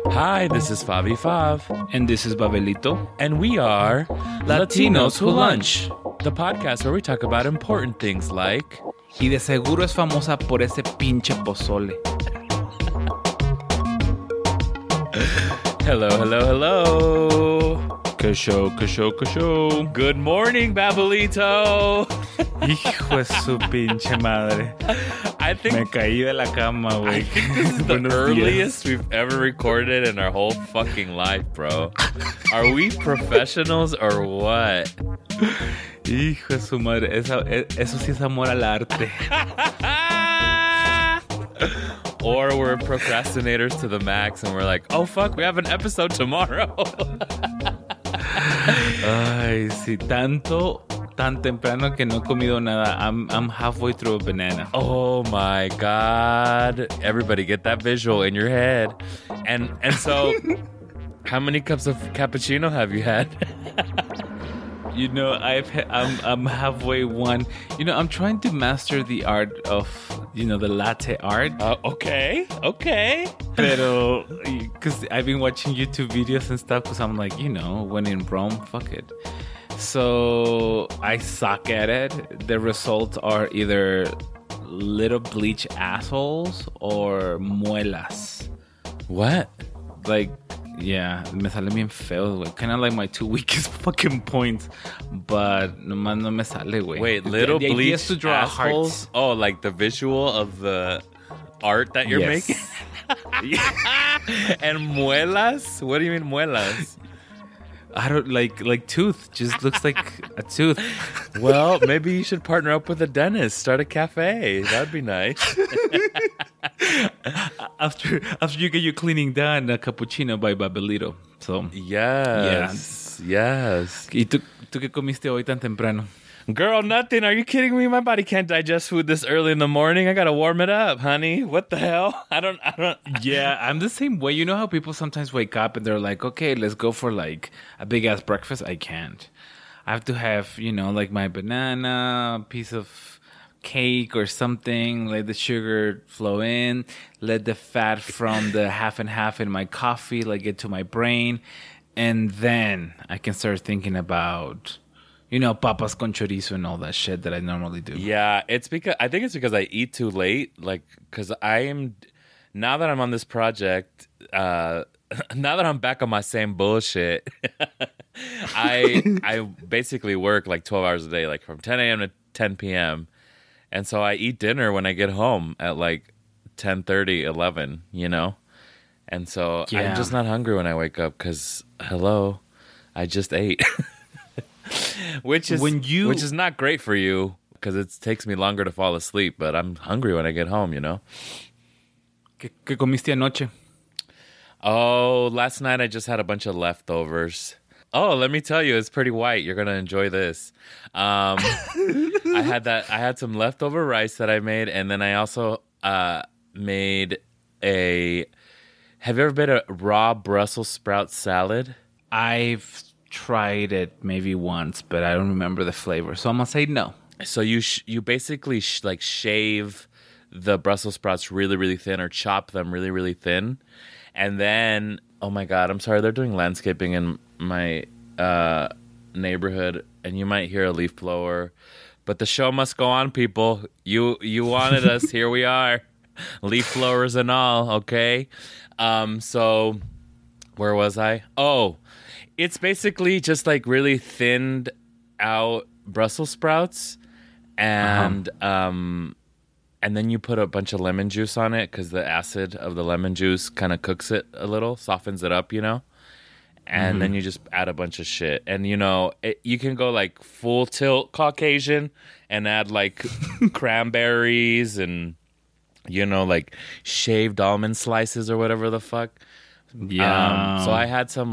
Hi, this is Fabi Fav. And this is Babelito. And we are Latinos Who Lunch, the podcast where we talk about important things like... Y de seguro es famosa por ese pinche pozole. Hello, hello, hello. Que show. Good morning, Babelito. Hijo de su pinche madre. Me caí de la cama, güey. I think this is the earliest we've ever recorded in our whole fucking life, bro. Are we professionals or what? Hijo de su madre. Eso sí es amor al arte. Or we're procrastinators to the max and we're like, oh, fuck, we have an episode tomorrow. Ay, sí, tan temprano que no he comido nada. I'm halfway through a banana. Oh my God. Everybody get that visual in your head. And so, how many cups of cappuccino have you had? You know, I'm halfway one. You know, I'm trying to master the art of, the latte art. Okay. Pero, because I've been watching YouTube videos and stuff, because I'm like, when in Rome, fuck it. So I suck at it. The results are either little bleach assholes or muelas. What? Like, yeah, me sale bien feo, güey. Kind of like my two weakest fucking points, but nomás no me sale, güey. Wait, little the bleach is to draw assholes? hearts. Oh, like the visual of the art that you're making? And muelas? What do you mean muelas? I don't like tooth. Just looks like a tooth. Well, maybe you should partner up with a dentist. Start a cafe. That'd be nice. After you get your cleaning done, a cappuccino by Babelito. So yes. ¿Y tú qué comiste hoy tan temprano? Girl, nothing. Are you kidding me? My body can't digest food this early in the morning. I gotta warm it up, honey. What the hell? I don't. Yeah, I'm the same way. You know how people sometimes wake up and they're like, okay, let's go for like a big ass breakfast? I can't. I have to have, like my banana, piece of cake or something, let the sugar flow in, let the fat from the half and half in my coffee, get to my brain. And then I can start thinking about... papas con chorizo and all that shit that I normally do. Yeah, I think it's because I eat too late. Because now that I'm on this project, now that I'm back on my same bullshit, I basically work 12 hours a day, from 10 a.m. to 10 p.m. And so I eat dinner when I get home at 10:30, 11, And so yeah. I'm just not hungry when I wake up because, hello, I just ate. Which is not great for you because it takes me longer to fall asleep, but I'm hungry when I get home, ¿Qué comiste anoche? Oh, last night I just had a bunch of leftovers. Oh, let me tell you, it's pretty white. You're going to enjoy this. I had some leftover rice that I made, and then I also made have you ever made a raw Brussels sprout salad? I've tried it maybe once, but I don't remember the flavor, so I'm gonna say no. So you basically shave the Brussels sprouts really, really thin, or chop them really, really thin, and then oh my God, I'm sorry, they're doing landscaping in my neighborhood, and you might hear a leaf blower, but the show must go on, people. You wanted us, here we are, leaf blowers and all. Okay, so where was I? Oh. It's basically just really thinned out Brussels sprouts, and then you put a bunch of lemon juice on it because the acid of the lemon juice kind of cooks it a little, softens it up, and then you just add a bunch of shit, and you can go full tilt Caucasian and add cranberries and shaved almond slices or whatever the fuck. Yeah. So I had some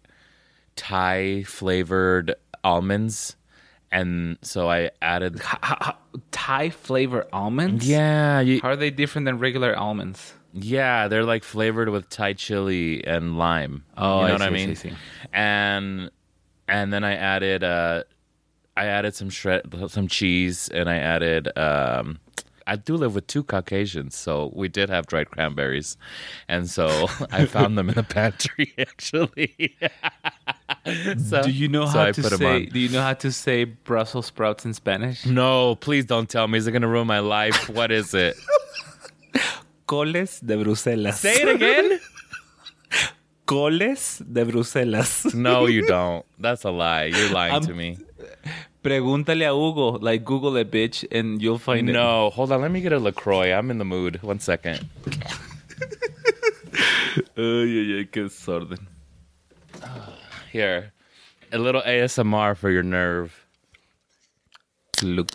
Thai flavored almonds, and so I added Thai flavored almonds. Yeah, how are they different than regular almonds? Yeah, they're flavored with Thai chili and lime. Oh, you know I what I see, mean? I see. And then I added some cheese, and I added I do live with two Caucasians, so we did have dried cranberries, and so I found them in the pantry actually. So, Do you know so how I to put 'em say? on. Do you know how to say Brussels sprouts in Spanish? No, please don't tell me. Is it gonna ruin my life? What is it? Coles de Bruselas. Say it again. Coles de Bruselas. No, you don't. That's a lie. You're lying to me. Pregúntale a Hugo. Like, Google it, bitch, and you'll find it. No, hold on. Let me get a LaCroix. I'm in the mood. 1 second. Ay, qué desorden. Here, a little ASMR for your nerve. Look.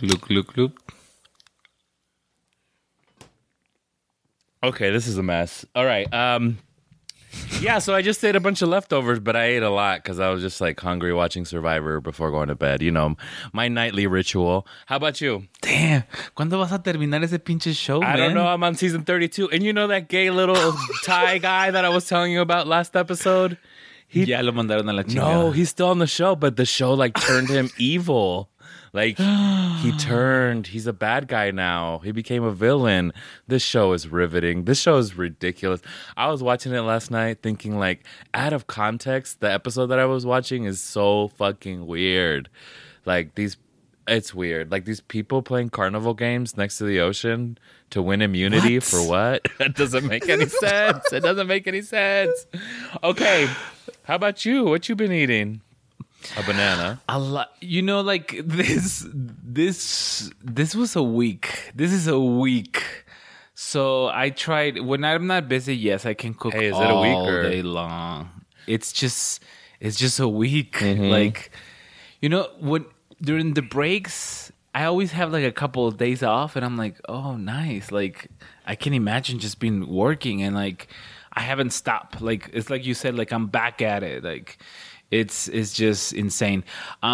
Okay, this is a mess. All right. Yeah, so I just ate a bunch of leftovers, but I ate a lot because I was just like hungry watching Survivor before going to bed. You know, my nightly ritual. How about you? Damn. ¿Cuándo vas a terminar ese pinche show, man? I don't know. I'm on season 32. And you know that gay little Thai guy that I was telling you about last episode? Ya lo mandaron a la chingada. No, he's still on the show, but the show like turned him evil. Like he's a bad guy now. He became a villain. This show is riveting. This show is ridiculous. I was watching it last night thinking like out of context, the episode that I was watching is so fucking weird. Like it's weird. Like these people playing carnival games next to the ocean to win immunity for what? That doesn't make any sense. It doesn't make any sense. Okay. How about you? What you been eating? A banana. A lot. You know, like this was a week. This is a week. So I tried when I'm not busy. Yes, I can cook. Hey, is it all a week or day long? It's just a week. Mm-hmm. Like, you know, when during the breaks, I always have like a couple of days off, and I'm like, oh, nice. Like, I can imagine just being working and like I haven't stopped. Like it's like you said. Like I'm back at it. Like. It's just insane.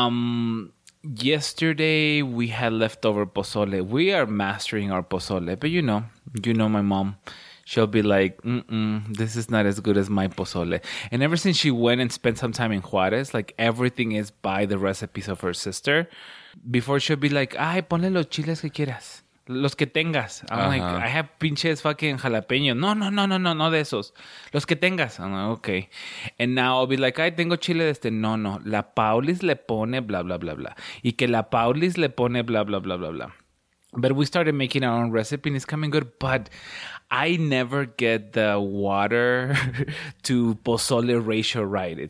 Yesterday we had leftover pozole. We are mastering our pozole, but you know my mom. She'll be like, this is not as good as my pozole. And ever since she went and spent some time in Juarez, like everything is by the recipes of her sister. Before she'll be like, ay, ponle los chiles que quieras. Los que tengas. I'm like, I have pinches fucking jalapeño. No de esos. Los que tengas. I'm like, okay. And now I'll be like, ay, tengo chile de este. No. La Paulis le pone blah, blah, blah, blah. Y que la Paulis le pone blah, blah, blah, blah, blah. But we started making our own recipe and it's coming good. But I never get the water to pozole ratio right.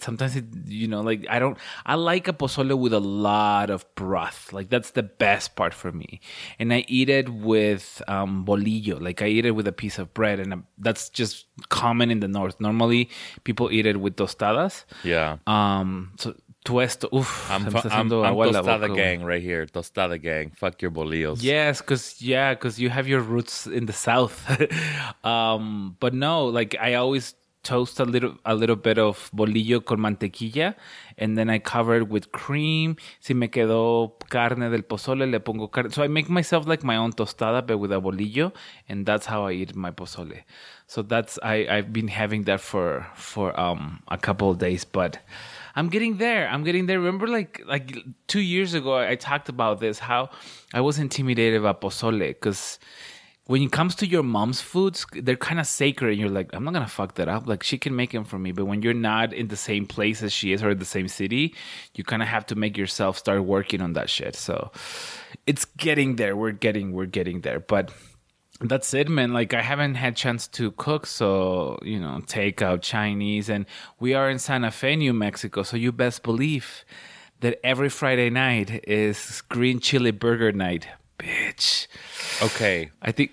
I like a pozole with a lot of broth. Like that's the best part for me. And I eat it with bolillo. Like I eat it with a piece of bread. And that's just common in the north. Normally people eat it with tostadas. Yeah. So tuesto. Oof, I'm agua en la tostada boca, gang right here. Tostada gang. Fuck your bolillos. Yes, because you have your roots in the south. But no, like I always toast a little bit of bolillo con mantequilla, and then I cover it with cream. Si me quedó carne del pozole, le pongo carne. So I make myself like my own tostada, but with a bolillo, and that's how I eat my pozole. So I've been having that for a couple of days, but. I'm getting there. Remember, like 2 years ago, I talked about this, how I was intimidated about pozole. Because when it comes to your mom's foods, they're kind of sacred. And you're like, I'm not going to fuck that up. Like, she can make them for me. But when you're not in the same place as she is or the same city, you kind of have to make yourself start working on that shit. So it's getting there. We're getting there. But... that's it, man. Like, I haven't had chance to cook, so, take out Chinese. And we are in Santa Fe, New Mexico, so you best believe that every Friday night is green chili burger night. Bitch. Okay. I think...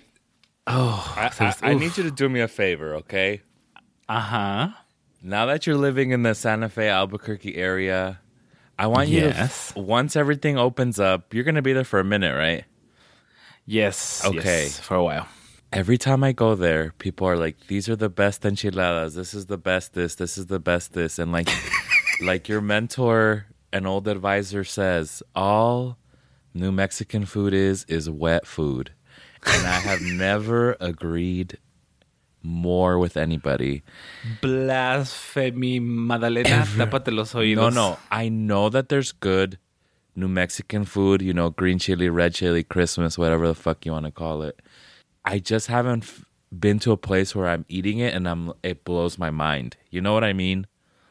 I need you to do me a favor, okay? Uh-huh. Now that you're living in the Santa Fe, Albuquerque area, I want you to... once everything opens up, you're going to be there for a minute, right? Yes. Okay. Yes, for a while. Every time I go there, people are like, these are the best enchiladas. This is the best this is the best this. And like, like your mentor, an old advisor says, all New Mexican food is wet food. And I have never agreed more with anybody. Blasphemy, Madalena, tápate los oídos. No. I know that there's good New Mexican food, you know, green chili, red chili, Christmas, whatever the fuck you want to call it. I just haven't been to a place where I'm eating it and it blows my mind. You know what I mean?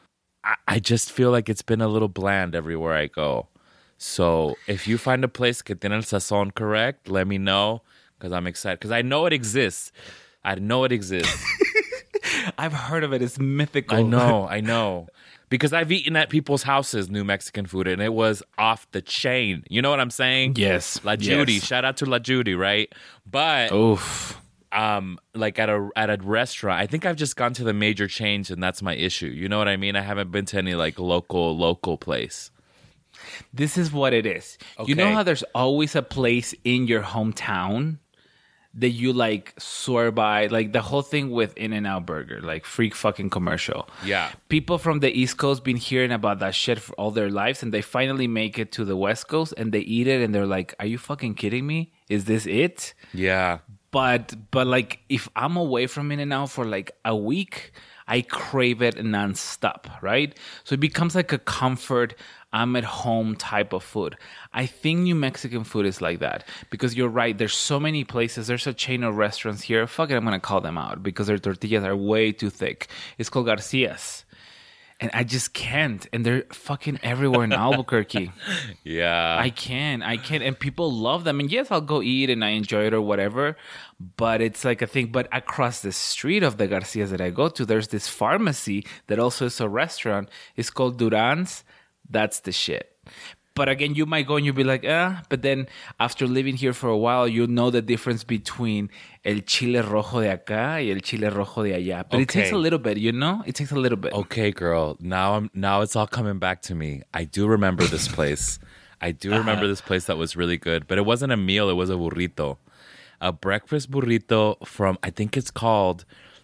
I just feel like it's been a little bland everywhere I go. So if you find a place que tiene el sazón correct, let me know because I'm excited. Because I know it exists. I know it exists. I've heard of it. It's mythical. I know. Because I've eaten at people's houses New Mexican food, and it was off the chain. You know what I'm saying? Yes. La Judy. Yes. Shout out to La Judy, right? But Oof. like at a restaurant, I think I've just gone to the major chains, and that's my issue. You know what I mean? I haven't been to any like local place. This is what it is. Okay. You know how there's always a place in your hometown that you like swear by, like the whole thing with In-N-Out Burger, like freak fucking commercial. Yeah. People from the East Coast been hearing about that shit for all their lives, and they finally make it to the West Coast and they eat it and they're like, are you fucking kidding me? Is this it? Yeah. But like if I'm away from In-N-Out for like a week, I crave it nonstop, right? So it becomes like a comfort, I'm at home type of food. I think New Mexican food is like that because you're right. There's so many places. There's a chain of restaurants here. Fuck it, I'm going to call them out because their tortillas are way too thick. It's called Garcia's. And I just can't. And they're fucking everywhere in Albuquerque. Yeah. I can. And people love them. And yes, I'll go eat and I enjoy it or whatever. But it's like a thing. But across the street of the Garcias that I go to, there's this pharmacy that also is a restaurant. It's called Duran's. That's the shit. But again, you might go and you'll be like, but then after living here for a while, you'll know the difference between el chile rojo de acá y el chile rojo de allá. But It takes a little bit, you know? It takes a little bit. Okay, girl. Now it's all coming back to me. I do remember this place. I do remember this place that was really good. But it wasn't a meal. It was a burrito. A breakfast burrito from, I think it's called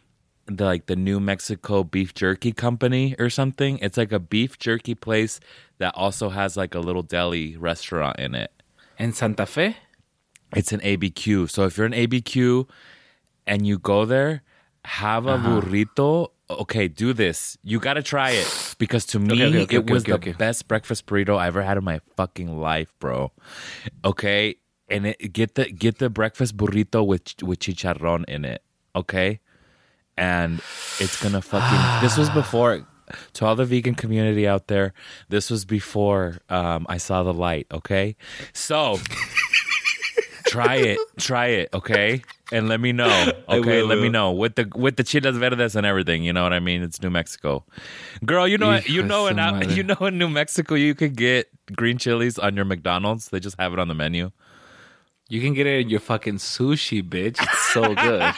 the New Mexico Beef Jerky Company or something. It's like a beef jerky place that also has like a little deli restaurant in it. In Santa Fe? It's an ABQ. So if you're an ABQ and you go there, have a burrito. Okay, do this. You got to try it because to me, it was the best breakfast burrito I ever had in my fucking life, bro. Okay, and get the breakfast burrito with chicharrón in it. Okay. And it's gonna fucking. This was before, to all the vegan community out there, this was before I saw the light. Okay, so try it. Okay, and let me know. Okay, let me know with the chiles verdes and everything. You know what I mean? It's New Mexico, girl. You know in New Mexico you could get green chilies on your McDonald's. They just have it on the menu. You can get it in your fucking sushi, bitch. It's so good.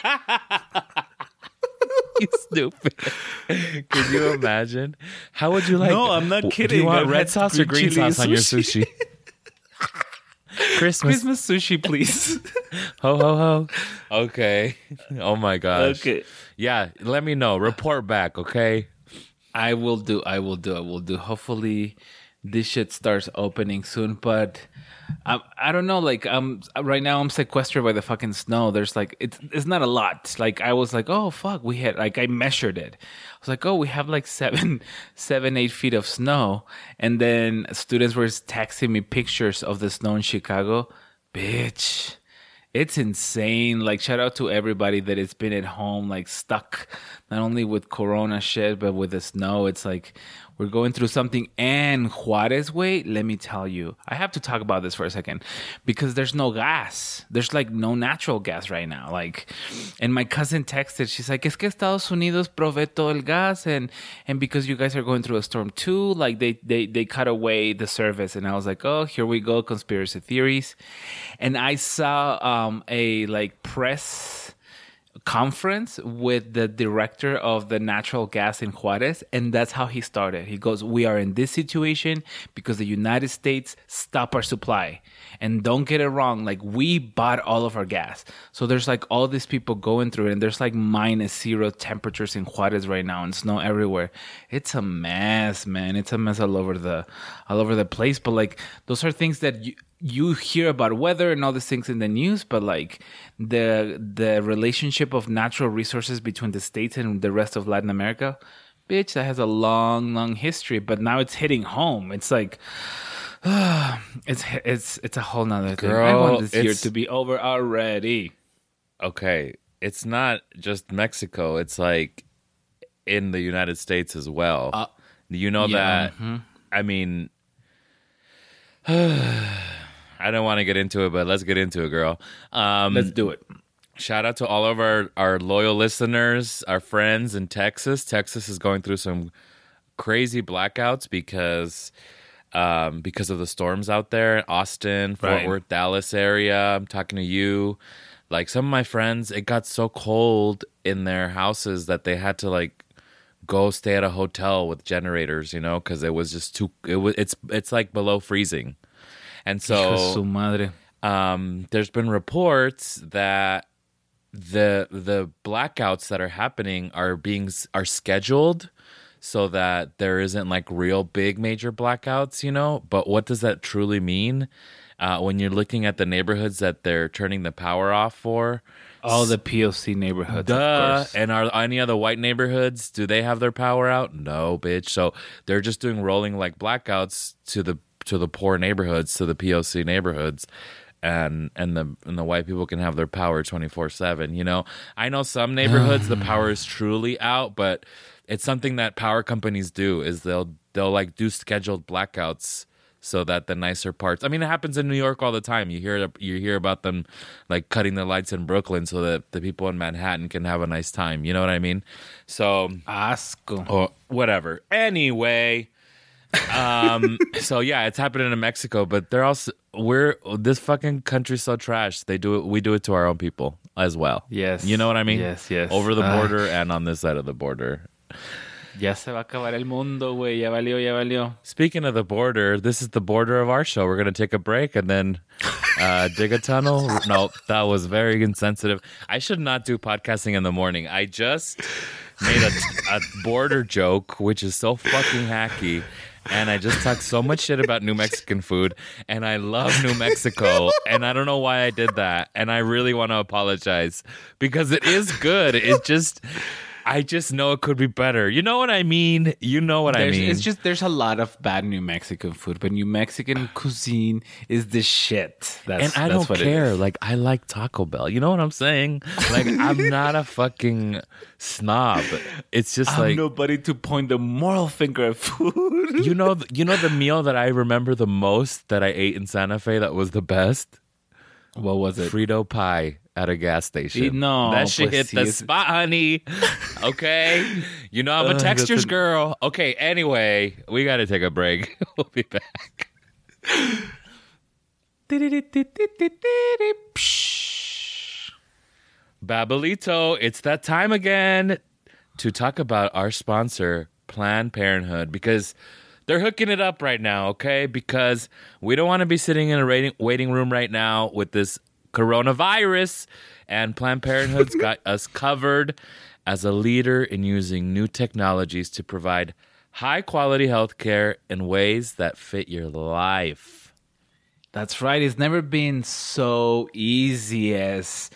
You stupid. Can you imagine? How would you like? No, I'm not kidding. Do you want red sauce or green sauce on your sushi? Christmas sushi, please. Ho, ho, ho. Okay. Oh, my gosh. Okay. Yeah, let me know. Report back, okay? I will do. Hopefully, this shit starts opening soon, but I don't know. Like, right now I'm sequestered by the fucking snow. There's like it's not a lot. Like I was like, oh fuck, we had like I measured it. I was like, oh, we have like 7, 8 feet of snow, and then students were texting me pictures of the snow in Chicago. Bitch, it's insane. Like, shout out to everybody that has been at home, like stuck, not only with Corona shit, but with the snow. It's like we're going through something. And Juarez, wait, let me tell you, I have to talk about this for a second because there's no gas. There's like no natural gas right now. Like, and my cousin texted, she's like, es que Estados Unidos provee todo el gas, and because you guys are going through a storm too, like they cut away the service. And I was like, oh, here we go, conspiracy theories. And I saw a like press conference with the director of the natural gas in Juarez, and that's how he started. He goes, we are in this situation because the United States stopped our supply. And don't get it wrong, like we bought all of our gas. So there's like all these people going through it, and there's like -0 temperatures in Juarez right now and snow everywhere. It's a mess, man. It's a mess all over the place. But like those are things that you hear about weather and all these things in the news, but like the relationship of natural resources between the States and the rest of Latin America, bitch, that has a long history. But now it's hitting home. It's like, It's a whole nother thing. Girl, I want this year it's- to be over already. Okay, it's not just Mexico. It's like in the United States as well. You know yeah, that. I mean, I don't want to get into it, but let's get into it, girl. Let's do it. Shout out to all of our loyal listeners, our friends in Texas. Texas is going through some crazy blackouts because of the storms out there. Austin, Fort Right. Worth, Dallas area. I'm talking to you. Like some of my friends, it got so cold in their houses that they had to like go stay at a hotel with generators, you know, because it was just too. It's like below freezing, and Hijo de su so madre. there's been reports that the blackouts that are happening are scheduled so that there isn't like real big major blackouts, you know. But what does that truly mean when you're looking at the neighborhoods that they're turning the power off for? All the POC neighborhoods, of Duh. course. And are any other white neighborhoods, do they have their power out? No, bitch. So they're just doing rolling like blackouts to the poor neighborhoods, to the POC neighborhoods. And the white people can have their power 24/7. You know, I know some neighborhoods the power is truly out, but it's something that power companies do is they'll like do scheduled blackouts so that the nicer parts. I mean, it happens in New York all the time. You hear about them like cutting the lights in Brooklyn so that the people in Manhattan can have a nice time. You know what I mean? So Asco. or whatever. Anyway, so yeah, it's happening in Mexico, but they're also this fucking country's so trash. We do it to our own people as well. Yes. You know what I mean? Yes, yes. Over the border and on this side of the border. Ya se va a acabar el mundo, güey. Ya valió, ya valió. Speaking of the border, this is the border of our show. We're going to take a break and then dig a tunnel. No, that was very insensitive. I should not do podcasting in the morning. I just made a border joke, which is so fucking hacky. And I just talked so much shit about New Mexican food. And I love New Mexico. And I don't know why I did that. And I really want to apologize because it is good. I just know it could be better. You know what I mean? You know what I mean. It's just there's a lot of bad New Mexican food, but New Mexican cuisine is the shit. And I don't what it care. is. Like, I like Taco Bell. You know what I'm saying? Like, I'm not a fucking snob. It's just I'm like, nobody to point the moral finger at food. you know the meal that I remember the most that I ate in Santa Fe that was the best? What was it? Frito pie at a gas station. No, that shit pues hit the sí, spot, honey. Okay, you know I'm a textures girl. Okay, anyway, we got to take a break. We'll be back. Babelito, it's that time again to talk about our sponsor, Planned Parenthood, because they're hooking it up right now, okay? Because we don't want to be sitting in a waiting room right now with this coronavirus, and Planned Parenthood's got us covered as a leader in using new technologies to provide high-quality health care in ways that fit your life. That's right. It's never been so easy as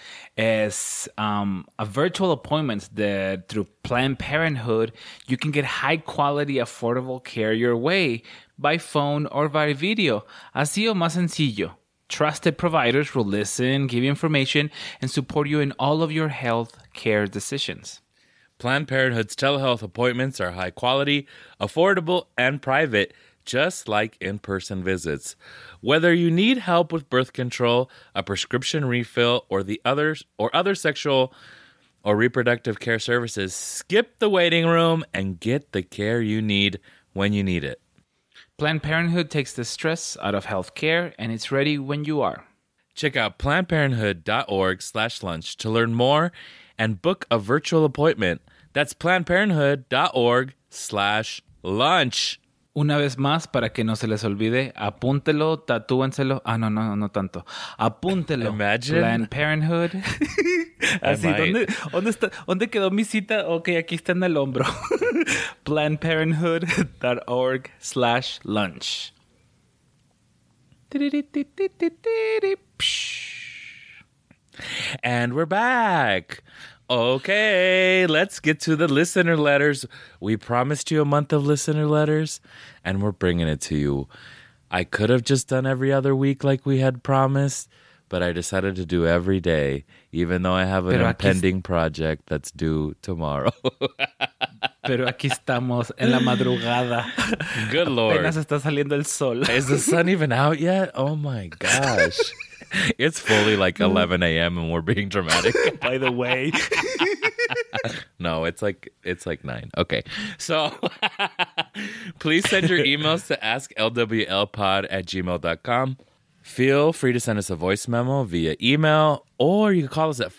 a virtual appointments that through Planned Parenthood, you can get high quality, affordable care your way by phone or by video. Así o más sencillo. Trusted providers will listen, give you information, and support you in all of your health care decisions. Planned Parenthood's telehealth appointments are high quality, affordable, and private, just like in-person visits. Whether you need help with birth control, a prescription refill, or other sexual or reproductive care services, skip the waiting room and get the care you need when you need it. Planned Parenthood takes the stress out of healthcare, and it's ready when you are. Check out PlannedParenthood.org/lunch to learn more and book a virtual appointment. That's PlannedParenthood.org/lunch. Una vez más, para que no se les olvide, apúntelo, tatúenselo. Ah, no tanto. Apúntelo. Imagine. Planned Parenthood. Así, might. ¿dónde está? ¿Dónde quedó mi cita? Ok, aquí está en el hombro. PlannedParenthood.org/lunch. And we're back. Okay, let's get to the listener letters. We promised you a month of listener letters, and we're bringing it to you. I could have just done every other week like we had promised, but I decided to do every day, even though I have an impending project that's due tomorrow. Pero aquí estamos en la madrugada. Good Lord. Apenas está saliendo el sol. Is the sun even out yet? Oh my gosh. It's fully like 11 a.m. and we're being dramatic. By the way. No, it's like 9. Okay. So please send your emails to asklwlpod@gmail.com. Feel free to send us a voice memo via email, or you can call us at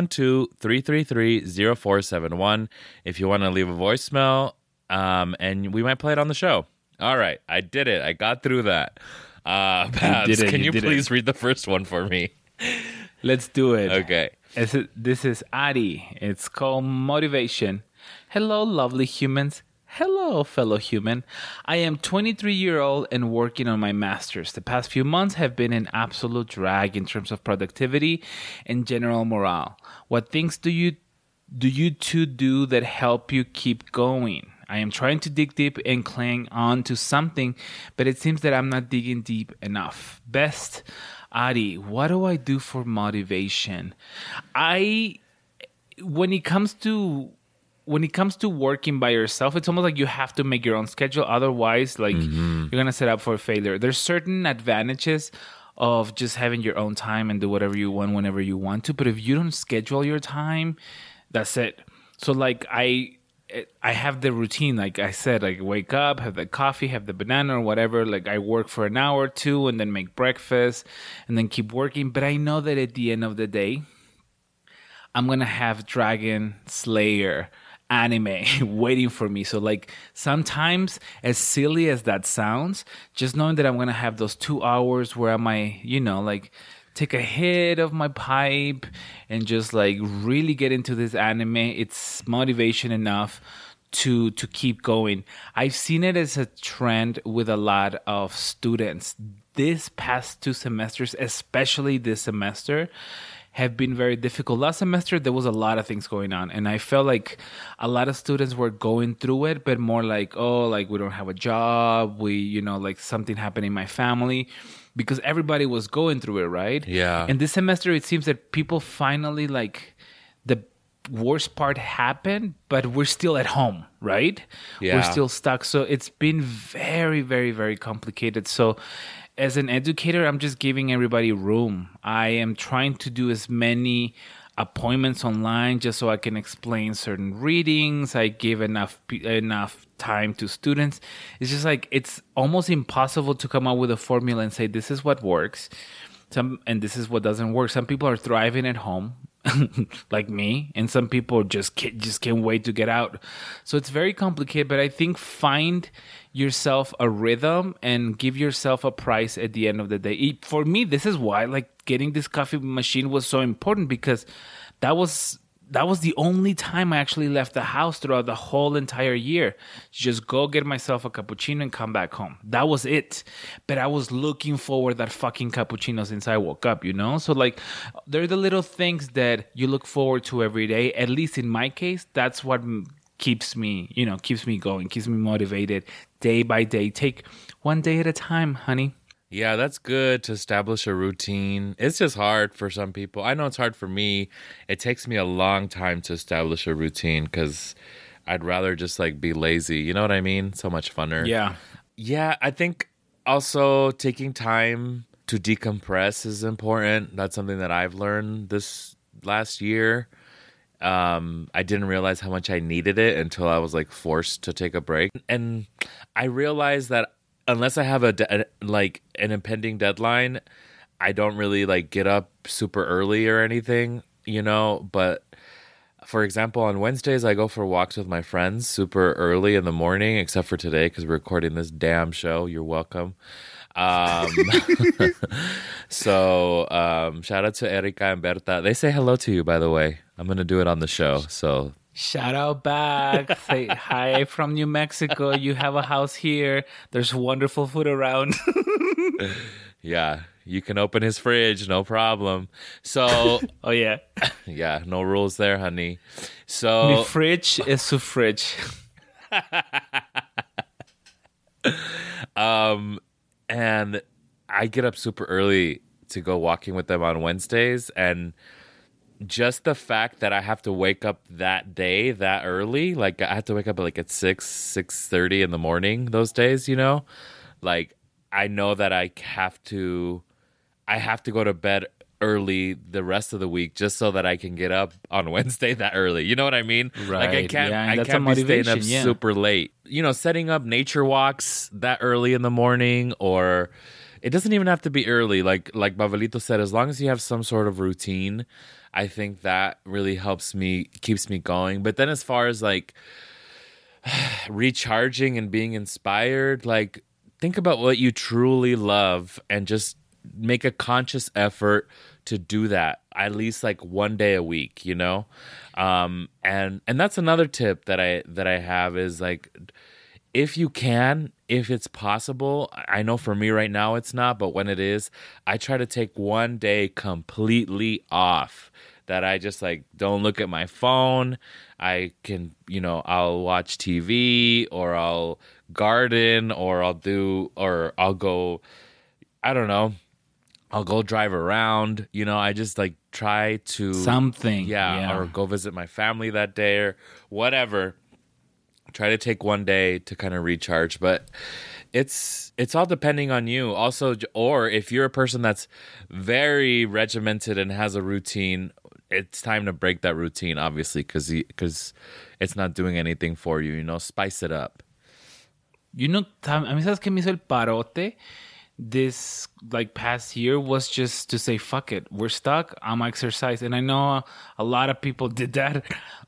512-333-0471 if you want to leave a voicemail, and we might play it on the show. All right, I did it. I got through that. Babs, can you please read the first one for me? Let's do it. Okay. This is Ari. It's called Motivation. Hello, lovely humans. Hello, fellow human. I am 23-year-old and working on my master's. The past few months have been an absolute drag in terms of productivity and general morale. What things do you two do that help you keep going? I am trying to dig deep and cling on to something, but it seems that I'm not digging deep enough. Best, Ari, what do I do for motivation? When it comes to working by yourself, it's almost like you have to make your own schedule. Otherwise, like you're going to set up for failure. There's certain advantages of just having your own time and do whatever you want whenever you want to. But if you don't schedule your time, that's it. So like I have the routine, like I said, like wake up, have the coffee, have the banana or whatever. Like I work for an hour or two and then make breakfast and then keep working. But I know that at the end of the day, I'm going to have Dragon Slayer anime waiting for me. So like sometimes, as silly as that sounds, just knowing that I'm going to have those 2 hours where I might, like take a hit of my pipe and just like really get into this anime, it's motivation enough to keep going. I've seen it as a trend with a lot of students. This past 2 semesters, especially this semester, have been very difficult. Last semester, there was a lot of things going on, and I felt like a lot of students were going through it, but more like, oh, like we don't have a job, like something happened in my family, because everybody was going through it, right? Yeah. And this semester, it seems that people finally, like, the worst part happened, but we're still at home, right? Yeah. We're still stuck. So it's been very, very, very complicated. So as an educator, I'm just giving everybody room. I am trying to do as many appointments online just so I can explain certain readings. I give enough time to students. It's just like it's almost impossible to come up with a formula and say this is what works, and this is what doesn't work. Some people are thriving at home, like me, and some people just can't wait to get out. So it's very complicated. But I think find yourself a rhythm and give yourself a price at the end of the day. For me, this is why like getting this coffee machine was so important, because that was the only time I actually left the house throughout the whole entire year. Just go get myself a cappuccino and come back home. That was it. But I was looking forward that fucking cappuccino since I woke up, So like, they're the little things that you look forward to every day. At least in my case, that's what keeps me going, keeps me motivated day by day. Take one day at a time, honey. Yeah, that's good to establish a routine. It's just hard for some people. I know it's hard for me. It takes me a long time to establish a routine because I'd rather just like be lazy. You know what I mean? So much funner. Yeah. Yeah, I think also taking time to decompress is important. That's something that I've learned this last year. I didn't realize how much I needed it until I was like forced to take a break. And I realized that unless I have an impending deadline, I don't really like get up super early or anything, but for example, on Wednesdays, I go for walks with my friends super early in the morning, except for today because we're recording this damn show. You're welcome. So shout out to Erika and Berta. They say hello to you, by the way. I'm going to do it on the show. So shout out back. Say hi from New Mexico. You have a house here. There's wonderful food around. Yeah, you can open his fridge, no problem. So, oh yeah, yeah, no rules there, honey. So, mi fridge is su fridge. and I get up super early to go walking with them on Wednesdays, and just the fact that I have to wake up that day that early, like I have to wake up like at 6:30 in the morning those days, like I know that I have to go to bed early the rest of the week just so that I can get up on Wednesday that early. You know what I mean? Right. Like I can't Yeah, I can't be staying up super late. Setting up nature walks that early in the morning, or it doesn't even have to be early. Like Babalito said, as long as you have some sort of routine, I think that really keeps me going. But then as far as like recharging and being inspired, like think about what you truly love and just make a conscious effort to do that at least like one day a week, and that's another tip that I have is like, if you can, if it's possible, I know for me right now it's not, but when it is, I try to take one day completely off, that I just like don't look at my phone. I can, I'll watch TV, or I'll garden, or I'll go, I don't know, I'll go drive around. I just like try to something, or go visit my family that day or whatever. Try to take one day to kind of recharge, but it's all depending on you. Also, or if you're a person that's very regimented and has a routine, it's time to break that routine, obviously, because it's not doing anything for you. Spice it up. A mí sabes que me hizo el parote this like past year was just to say, fuck it, we're stuck, I'm exercise. And I know a lot of people did that.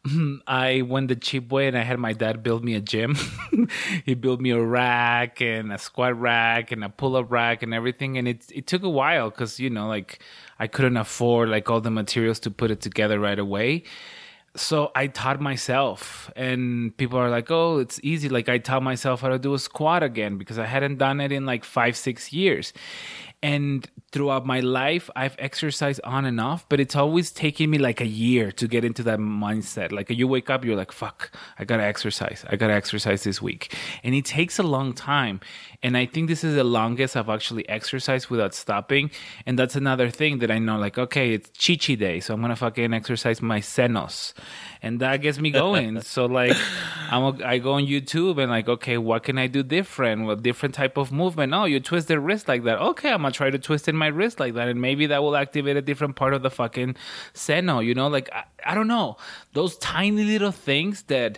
I went the cheap way and I had my dad build me a gym. He built me a rack and a squat rack and a pull-up rack and everything. And it took a while because, like I couldn't afford like all the materials to put it together right away. So I taught myself, and people are like, oh, it's easy. Like I taught myself how to do a squat again because I hadn't done it in like 5-6 years. And throughout my life, I've exercised on and off, but it's always taken me like a year to get into that mindset. Like you wake up, you're like, fuck, I gotta exercise. I gotta exercise this week. And it takes a long time. And I think this is the longest I've actually exercised without stopping. And that's another thing that I know, like, okay, it's Chichi day, so I'm gonna fucking exercise my senos. And that gets me going. So like, I go on YouTube and like, okay, what can I do different? What different type of movement? Oh, you twist the wrist like that. Okay, I'm gonna try to twist in my wrist like that, and maybe that will activate a different part of the fucking seno. Like I don't know, those tiny little things that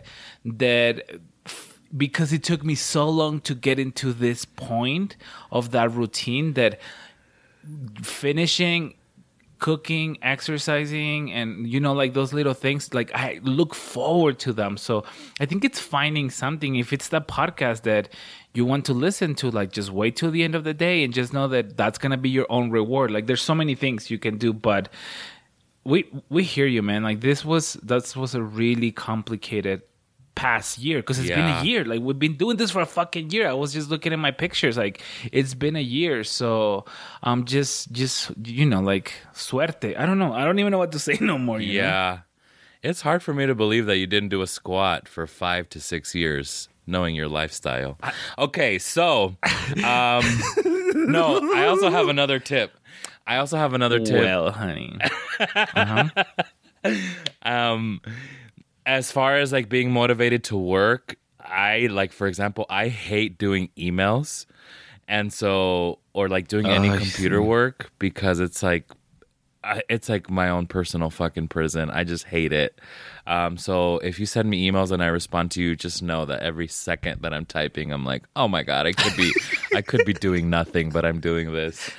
because it took me so long to get into this point of that routine, that finishing cooking, exercising, and like those little things, like I look forward to them. So I think it's finding something. If it's the podcast that you want to listen to, like just wait till the end of the day and just know that that's gonna be your own reward. Like there's so many things you can do, but we hear you, man. Like that was a really complicated past year, because it's been a year. Like we've been doing this for a fucking year. I was just looking at my pictures, like it's been a year. So just like suerte. I don't know, I don't even know what to say no more. You know? It's hard for me to believe that you didn't do a squat for 5 to 6 years, knowing your lifestyle. Okay, so no, I also have another tip. Well, honey. As far as like being motivated to work, for example, I hate doing emails, and so, or like doing any computer work, because it's like my own personal fucking prison. I just hate it. So if you send me emails and I respond to you, just know that every second that I'm typing, I'm like, oh my God, I could be doing nothing, but I'm doing this.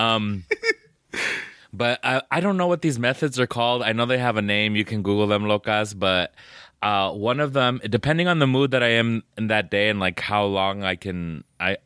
But I don't know what these methods are called. I know they have a name. You can Google them, locas. But one of them, depending on the mood that I am in that day and like how long I can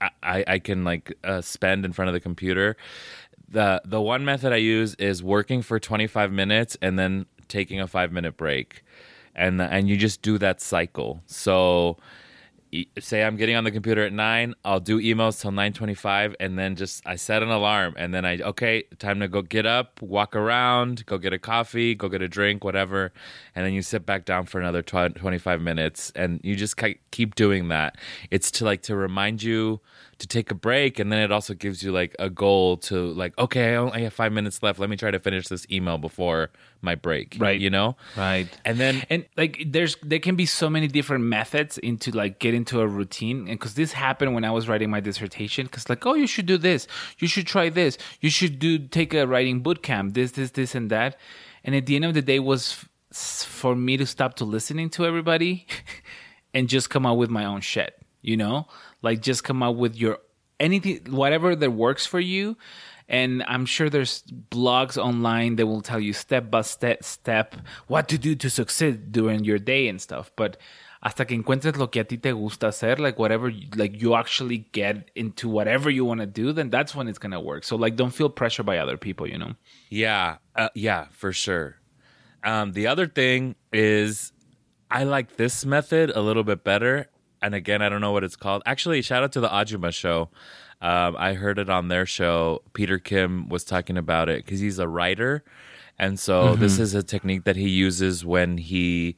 spend in front of the computer. The one method I use is working for 25 minutes and then taking a 5-minute break, and you just do that cycle. So say I'm getting on the computer at 9, I'll do emails till 9:25, and then I set an alarm, and then time to go get up, walk around, go get a coffee, go get a drink, whatever, and then you sit back down for another 25 minutes, and you just keep doing that. It's to remind you to take a break, and then it also gives you like a goal to okay, I only have 5 minutes left. Let me try to finish this email before my break. Right. You know? Right. And like there can be so many different methods into like get into a routine. And because this happened when I was writing my dissertation, because you should do this, you should try this, you should take a writing boot camp, this and that. And at the end of the day was for me to stop to listening to everybody and just come out with my own shit, like just come out with your anything, whatever that works for you. And I'm sure there's blogs online that will tell you step by step what to do to succeed during your day and stuff. But hasta que encuentres lo que a ti te gusta hacer, like whatever, like you actually get into whatever you want to do, then that's when it's going to work. So like don't feel pressure by other people, Yeah, for sure. The other thing is I like this method a little bit better. And again, I don't know what it's called. Actually, shout out to the Ajuma show. I heard it on their show. Peter Kim was talking about it because he's a writer. And so this is a technique that he uses when he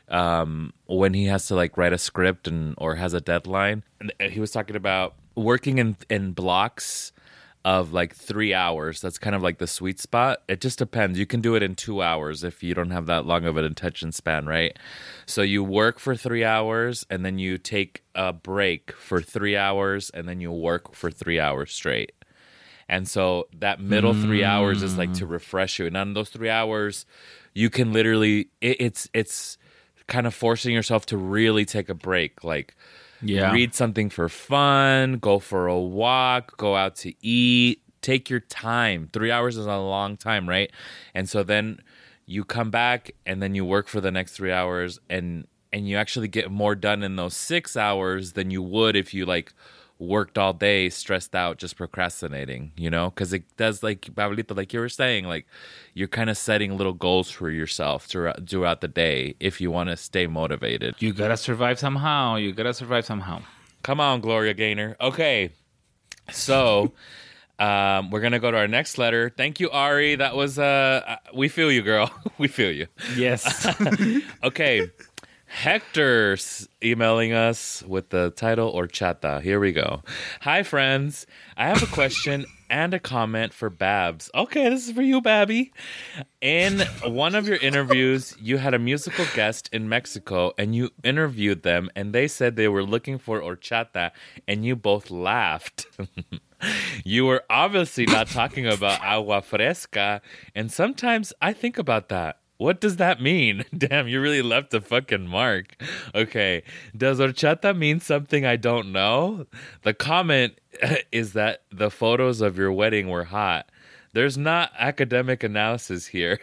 has to like write a script or has a deadline. And he was talking about working in blocks of like 3 hours. That's kind of like the sweet spot. It just depends. You can do it in 2 hours if you don't have that long of an attention span, right? So you work for 3 hours and then you take a break for 3 hours and then you work for 3 hours straight. And so that middle 3 hours is like to refresh you. And on those 3 hours, you can literally, it's kind of forcing yourself to really take a break. Like, read something for fun, go for a walk, go out to eat, take your time. 3 hours is a long time, right? And so then you come back and then you work for the next 3 hours and you actually get more done in those 6 hours than you would if you like worked all day, stressed out, just procrastinating, because it does, like Pablito, like you were saying, like you're kind of setting little goals for yourself throughout the day if you want to stay motivated. You gotta survive somehow. Come on, Gloria Gaynor. Okay, so we're gonna go to our next letter. Thank you, Ari. That was we feel you, girl. We feel you. Yes. Okay. Hector's emailing us with the title Horchata. Here we go. Hi, friends. I have a question and a comment for Babs. Okay, this is for you, Babby. In one of your interviews, you had a musical guest in Mexico, and you interviewed them, and they said they were looking for horchata, and you both laughed. You were obviously not talking about agua fresca, and sometimes I think about that. What does that mean? Damn, you really left a fucking mark. Okay, does horchata mean something I don't know? The comment is that the photos of your wedding were hot. There's not academic analysis here.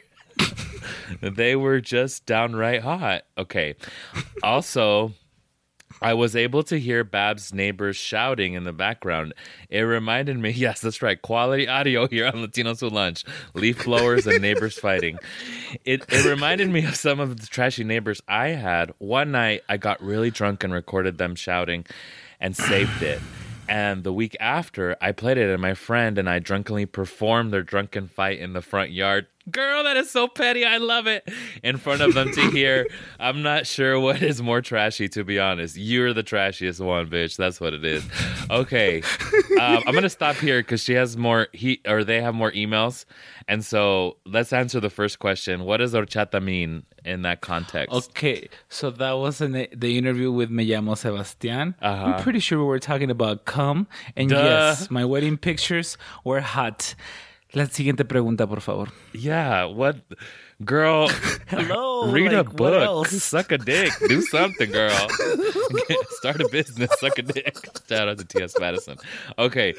They were just downright hot. Okay. Also, I was able to hear Bab's neighbors shouting in the background. It reminded me, yes, that's right, quality audio here on Latinos Who Lunch. Leaf blowers and neighbors fighting. It reminded me of some of the trashy neighbors I had. One night, I got really drunk and recorded them shouting and saved it. And the week after, I played it, and my friend and I drunkenly performed their drunken fight in the front yard. Girl, that is so petty. I love it. In front of them to hear. I'm not sure what is more trashy, to be honest. You're the trashiest one, bitch. That's what it is. Okay. I'm going to stop here because she has more, they have more emails. And so let's answer the first question. What does horchata mean in that context? Okay. So that was the interview with Me Llamo Sebastián. I'm pretty sure we were talking about cum. And yes, my wedding pictures were hot. La siguiente pregunta, por favor. Yeah, what? Girl, hello. Read a book. Suck a dick. Do something, girl. Start a business. Suck a dick. Shout out to T.S. Madison. Okay.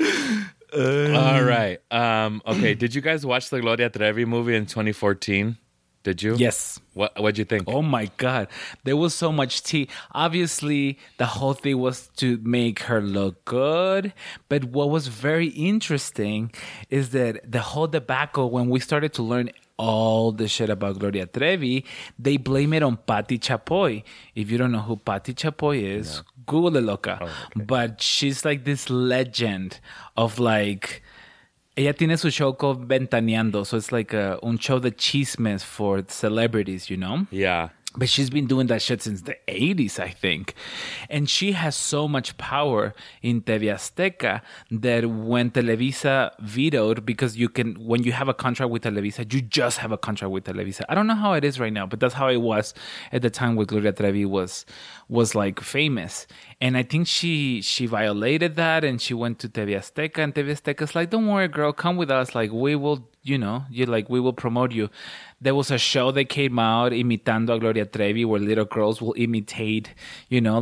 All right. Okay, did you guys watch the Gloria Trevi movie in 2014? Did you? Yes. What'd you think? Oh my God. There was so much tea. Obviously, the whole thing was to make her look good. But what was very interesting is that the whole debacle, when we started to learn all the shit about Gloria Trevi, they blame it on Patti Chapoy. If you don't know who Patti Chapoy is, Google it, loca. Oh, okay. But she's like this legend of like... Ella tiene su show called Ventaneando. So it's like un show de chismes for celebrities, you know? Yeah. But she's been doing that shit since the 80s, I think. And she has so much power in TV Azteca that when Televisa vetoed, because you can, when you have a contract with Televisa, you just have a contract with Televisa. I don't know how it is right now, but that's how it was at the time when Gloria Trevi was like famous. And I think she violated that and she went to TV Azteca, and TV Azteca's like, don't worry, girl, come with us. Like, we will, you know, we will promote you. There was a show that came out imitando a Gloria Trevi where little girls will imitate, you know,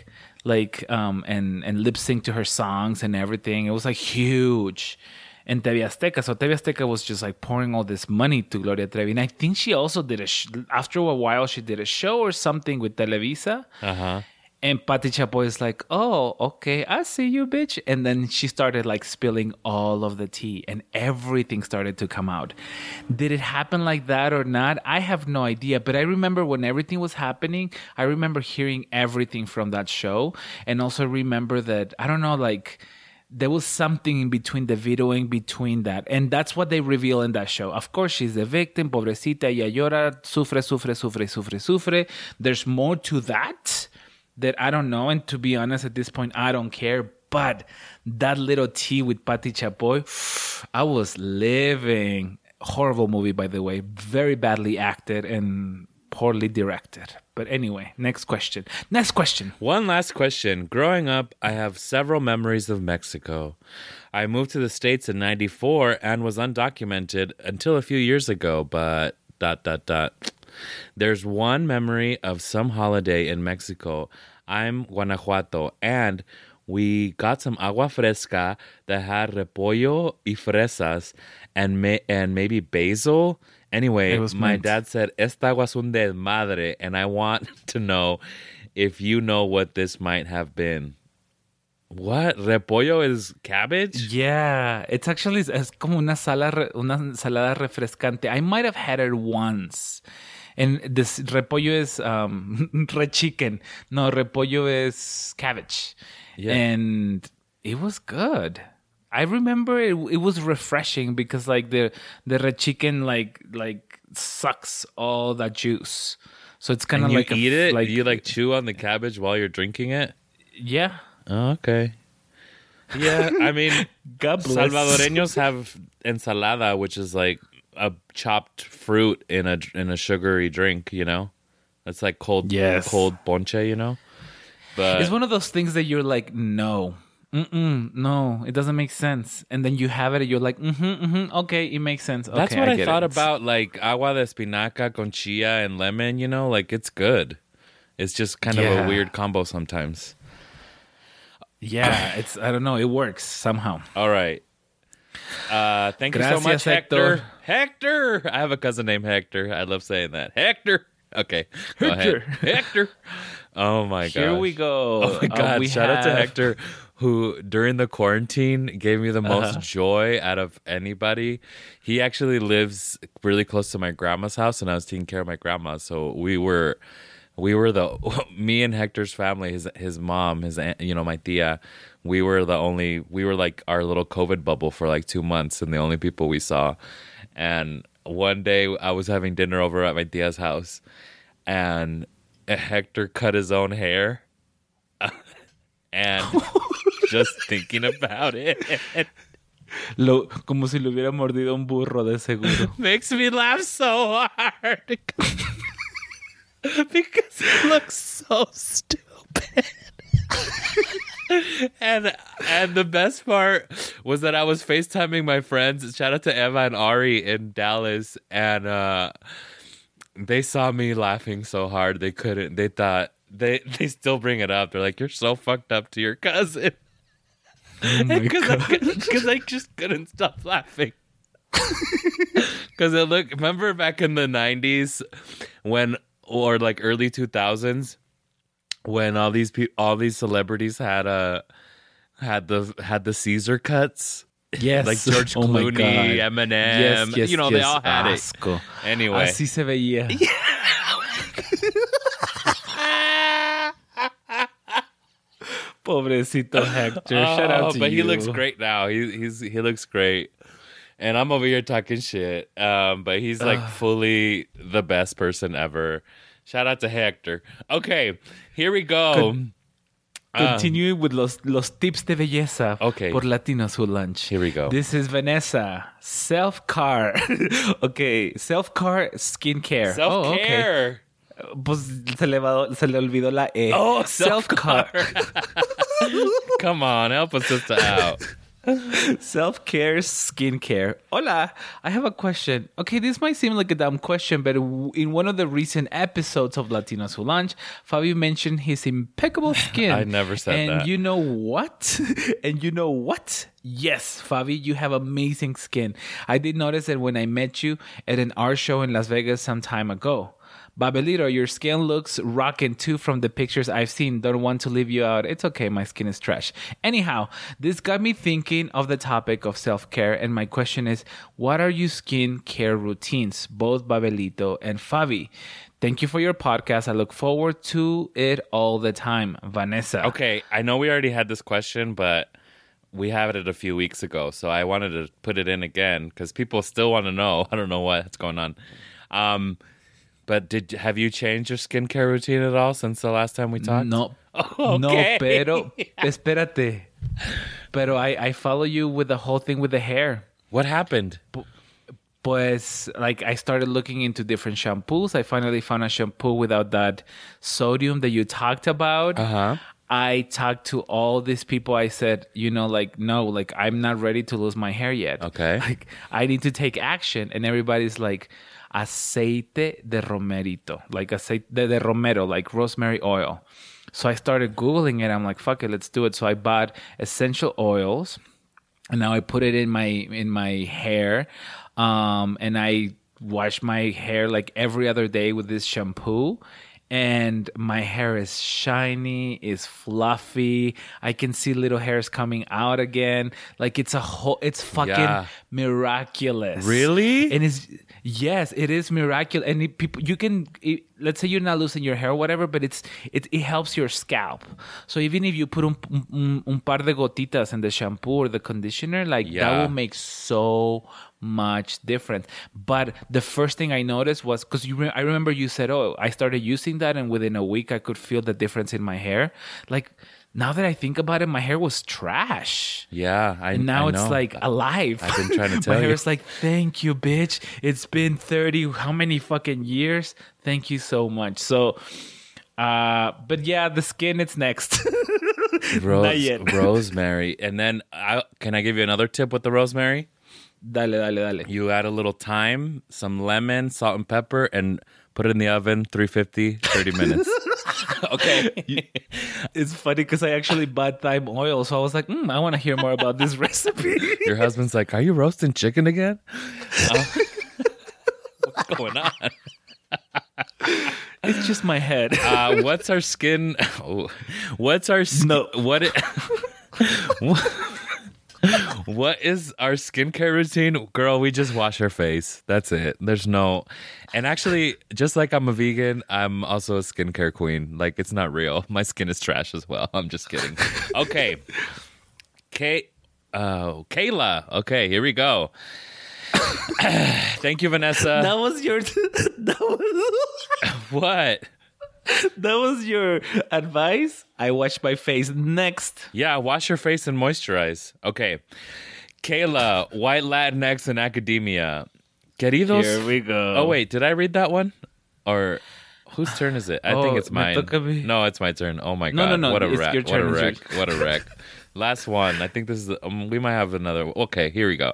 and lip sync to her songs and everything. It was like huge in TV Azteca. So TV Azteca was just like pouring all this money to Gloria Trevi. And I think she also did after a while, she did a show or something with Televisa. Uh-huh. And Patti Chapoy is like, oh, okay, I see you, bitch. And then she started like spilling all of the tea and everything started to come out. Did it happen like that or not? I have no idea. But I remember when everything was happening, I remember hearing everything from that show. And also remember that, I don't know, like there was something in between the vetoing between that. And that's what they reveal in that show. Of course, she's the victim, pobrecita, ella llora, sufre. There's more to that I don't know. And to be honest, at this point, I don't care. But that little tea with Patti Chapoy, I was living. Horrible movie, by the way. Very badly acted and poorly directed. But anyway, next question. One last question. Growing up, I have several memories of Mexico. I moved to the States in 94 and was undocumented until a few years ago, but ... There's one memory of some holiday in Mexico. I'm Guanajuato, and we got some agua fresca that had repollo y fresas and maybe basil. Anyway, my dad said, esta agua es un desmadre, and I want to know if you know what this might have been. What? Repollo is cabbage? Yeah, it's actually es como una ensalada refrescante. I might have had it once. And this repollo is red chicken. No, repollo is cabbage. Yeah. And it was good. I remember it was refreshing because like the red chicken like sucks all that juice. So it's kind of like you eat it? Like, you like chew on the cabbage while you're drinking it? Yeah. Oh, okay. Yeah, I mean, God bless. Salvadoreños have ensalada, which is like a chopped fruit in a sugary drink, you know? It's like cold ponche, you know? But it's one of those things that you're like, no, it doesn't make sense. And then you have it and you're like, okay, it makes sense. Okay, that's what I thought about, like agua de espinaca con chia and lemon, you know? Like, it's good. It's just kind of a weird combo sometimes. Yeah, I don't know. It works somehow. All right. Thank you so much, Hector. Hector! I have a cousin named Hector. I love saying that. Hector! Okay. Go ahead. Hector! Oh, my God. Here we go. Oh, my God. Shout out to Hector, who during the quarantine gave me the most joy out of anybody. He actually lives really close to my grandma's house, and I was taking care of my grandma. So we were me and Hector's family, his mom, his aunt, you know, my tia, we were like our little COVID bubble for like 2 months and the only people we saw. And one day I was having dinner over at my tia's house and Hector cut his own hair and just thinking about it. Como si lo hubiera mordido un burro de seguro. Makes me laugh so hard. Because it looks so stupid. and the best part was that I was FaceTiming my friends. Shout out to Eva and Ari in Dallas. And they saw me laughing so hard they couldn't. They thought they still bring it up. They're like, you're so fucked up to your cousin. Oh my God. Because I just couldn't stop laughing. Because remember back in the 90s or like early 2000s when all these celebrities had the Caesar cuts, Yes. Like George Oh my Clooney, God. Eminem. Yes, You know, they yes. all had Asco. it. Anyway. Así se veía. Pobrecito Hector. Shout out to but you. he looks great now. He looks great. And I'm over here talking shit. But he's like fully the best person ever. Shout out to Hector. Okay, here we go. Continue with los tips de belleza Okay. por Latinos Who Lunch. Here we go. This is Vanessa. Self-care. Okay, self-care skincare. Self-care. Oh, okay. Pues se le olvidó la E. Oh, self-care. Come on, help a sister out. Self-care, skincare. Hola, I have a question. Okay, this might seem like a dumb question, but in one of the recent episodes of Latinos Who Lunch, Fabio mentioned his impeccable skin. I never said and that. And you know what? Yes, Fabi, you have amazing skin. I did notice that when I met you at an art show in Las Vegas some time ago. Babelito, your skin looks rockin' too from the pictures I've seen. Don't want to leave you out. It's okay, my skin is trash. Anyhow, this got me thinking of the topic of self-care, and my question is, what are your skin care routines, both Babelito and Fabi? Thank you for your podcast. I look forward to it all the time. Vanessa. Okay, I know we already had this question, but we had it a few weeks ago, so I wanted to put it in again because people still want to know. I don't know what's going on. But have you changed your skincare routine at all since the last time we talked? No. Okay. No, pero espérate. Pero I follow you with the whole thing with the hair. What happened? Pues, like, I started looking into different shampoos. I finally found a shampoo without that sodium that you talked about. Uh-huh. I talked to all these people. I said, no, like, I'm not ready to lose my hair yet. Okay. Like, I need to take action. And everybody's like, aceite de romerito, like aceite de romero, like rosemary oil. So I started Googling it. I'm like, fuck it, let's do it. So I bought essential oils, and now I put it in my hair, and I wash my hair like every other day with this shampoo. And my hair is shiny, is fluffy. I can see little hairs coming out again. Like it's fucking miraculous. Really? And yes, it is miraculous. And let's say you're not losing your hair or whatever, but it helps your scalp. So even if you put un par de gotitas in the shampoo or the conditioner, that will make so much difference. But the first thing I noticed was because I remember you said, "Oh, I started using that, and within a week I could feel the difference in my hair." Like now that I think about it, my hair was trash. Yeah, and now it's like alive. I've been trying to tell you. My hair is like, "Thank you, bitch. It's been 30 how many fucking years? Thank you so much." So, but yeah, the skin, it's next. Not yet. Rosemary, and then can I give you another tip with the rosemary? Dale. You add a little thyme, some lemon, salt and pepper, and put it in the oven, 350, 30 minutes. Okay. It's funny because I actually bought thyme oil, so I was like, I want to hear more about this recipe. Your husband's like, are you roasting chicken again? What's going on? It's just my head. What's our skin? What's our skin? No. What is our skincare routine? Girl, we just wash our face. That's it. There's no... And actually, just like I'm a vegan, I'm also a skincare queen. Like, it's not real. My skin is trash as well. I'm just kidding. Okay. Kayla. Okay, here we go. Thank you, Vanessa. That was your... What? That was your advice? I wash my face next. Yeah, wash your face and moisturize. Okay. Kayla, white Latinx in academia. Queridos. Here we go. Oh, wait. Did I read that one? Or whose turn is it? I think it's mine. No, it's my turn. Oh, my God. No. What a wreck. Your turn. What a wreck. Last one. I think this is... we might have another... Okay, here we go.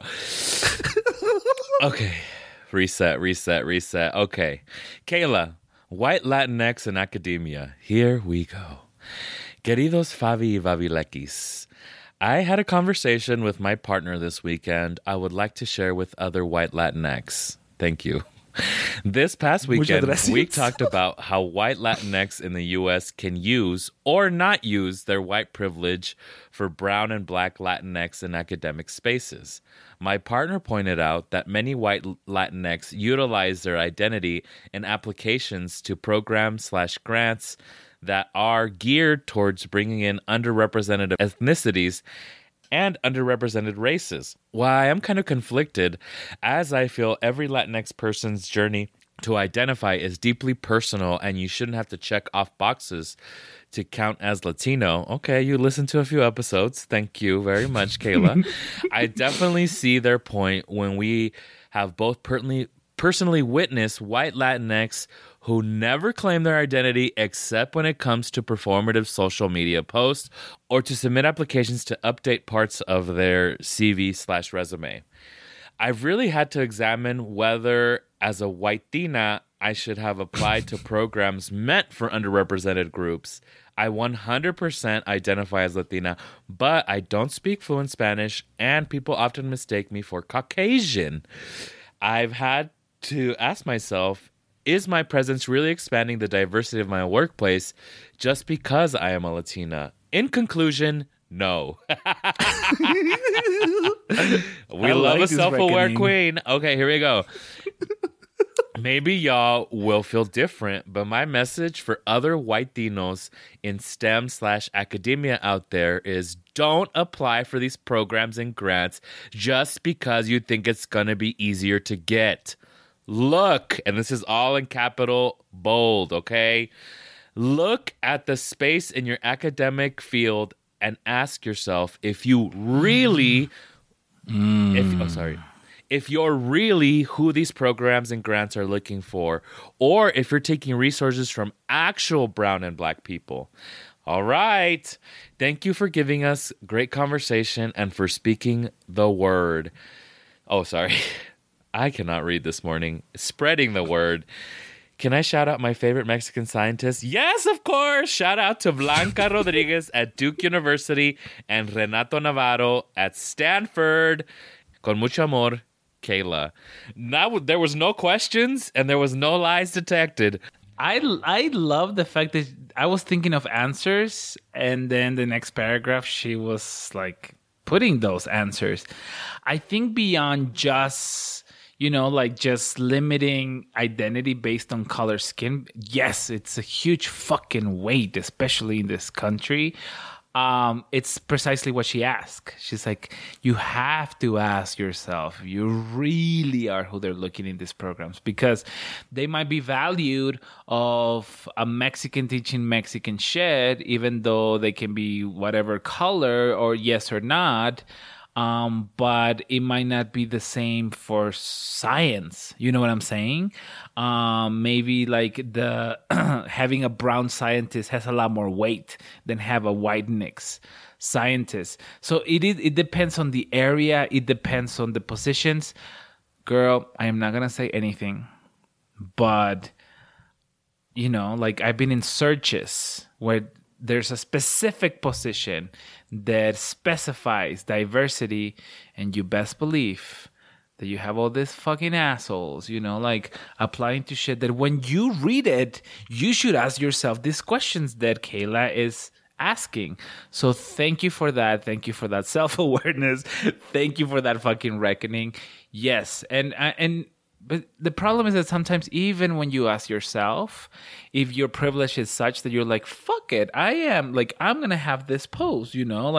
Okay. Reset. Okay. Kayla, white Latinx in academia. Here we go. Queridos Fabi y Babilequis, I had a conversation with my partner this weekend I would like to share with other white Latinx. Thank you. This past weekend, gracias. we talked about how white Latinx in the U.S. can use or not use their white privilege for brown and black Latinx in academic spaces. My partner pointed out that many white Latinx utilize their identity in applications to programs/grants that are geared towards bringing in underrepresented ethnicities and underrepresented races. Why I'm kind of conflicted, as I feel every Latinx person's journey to identify is deeply personal and you shouldn't have to check off boxes to count as Latino. Okay, you listened to a few episodes. Thank you very much, Kayla. I definitely see their point when we have both personally witnessed white Latinx who never claim their identity except when it comes to performative social media posts or to submit applications to update parts of their CV/resume. I've really had to examine whether, as a white Tina, I should have applied to programs meant for underrepresented groups. I 100% identify as Latina, but I don't speak fluent Spanish, and people often mistake me for Caucasian. I've had to ask myself, is my presence really expanding the diversity of my workplace just because I am a Latina? In conclusion, no. We love a self-aware queen. Okay, here we go. Maybe y'all will feel different, but my message for other white Dinos in STEM/academia out there is don't apply for these programs and grants just because you think it's going to be easier to get. Look, and this is all in capital bold, okay? Look at the space in your academic field and ask yourself if you really, if you're really who these programs and grants are looking for, or if you're taking resources from actual brown and black people. All right. Thank you for giving us great conversation and for speaking the word. Oh, sorry. I cannot read this morning. Spreading the word. Can I shout out my favorite Mexican scientist? Yes, of course. Shout out to Blanca Rodriguez at Duke University and Renato Navarro at Stanford. Con mucho amor, Kayla. Now, there was no questions and there was no lies detected. I love the fact that I was thinking of answers, and then the next paragraph she was like putting those answers. I think beyond just, just limiting identity based on color skin. Yes, it's a huge fucking weight, especially in this country. It's precisely what she asked. She's like, you have to ask yourself, you really are who they're looking in these programs, because they might be valued of a Mexican teaching Mexican shit, even though they can be whatever color or yes or not. But it might not be the same for science. You know what I'm saying? Maybe like the having a brown scientist has a lot more weight than have a white mix scientist. So it depends on the area. It depends on the positions. Girl, I am not going to say anything, but I've been in searches where there's a specific position that specifies diversity, and you best believe that you have all these fucking assholes, applying to shit that when you read it, you should ask yourself these questions that Kayla is asking. So thank you for that. Thank you for that self-awareness. Thank you for that fucking reckoning. Yes. But the problem is that sometimes even when you ask yourself, if your privilege is such that you're like, fuck it, I'm going to have this pose,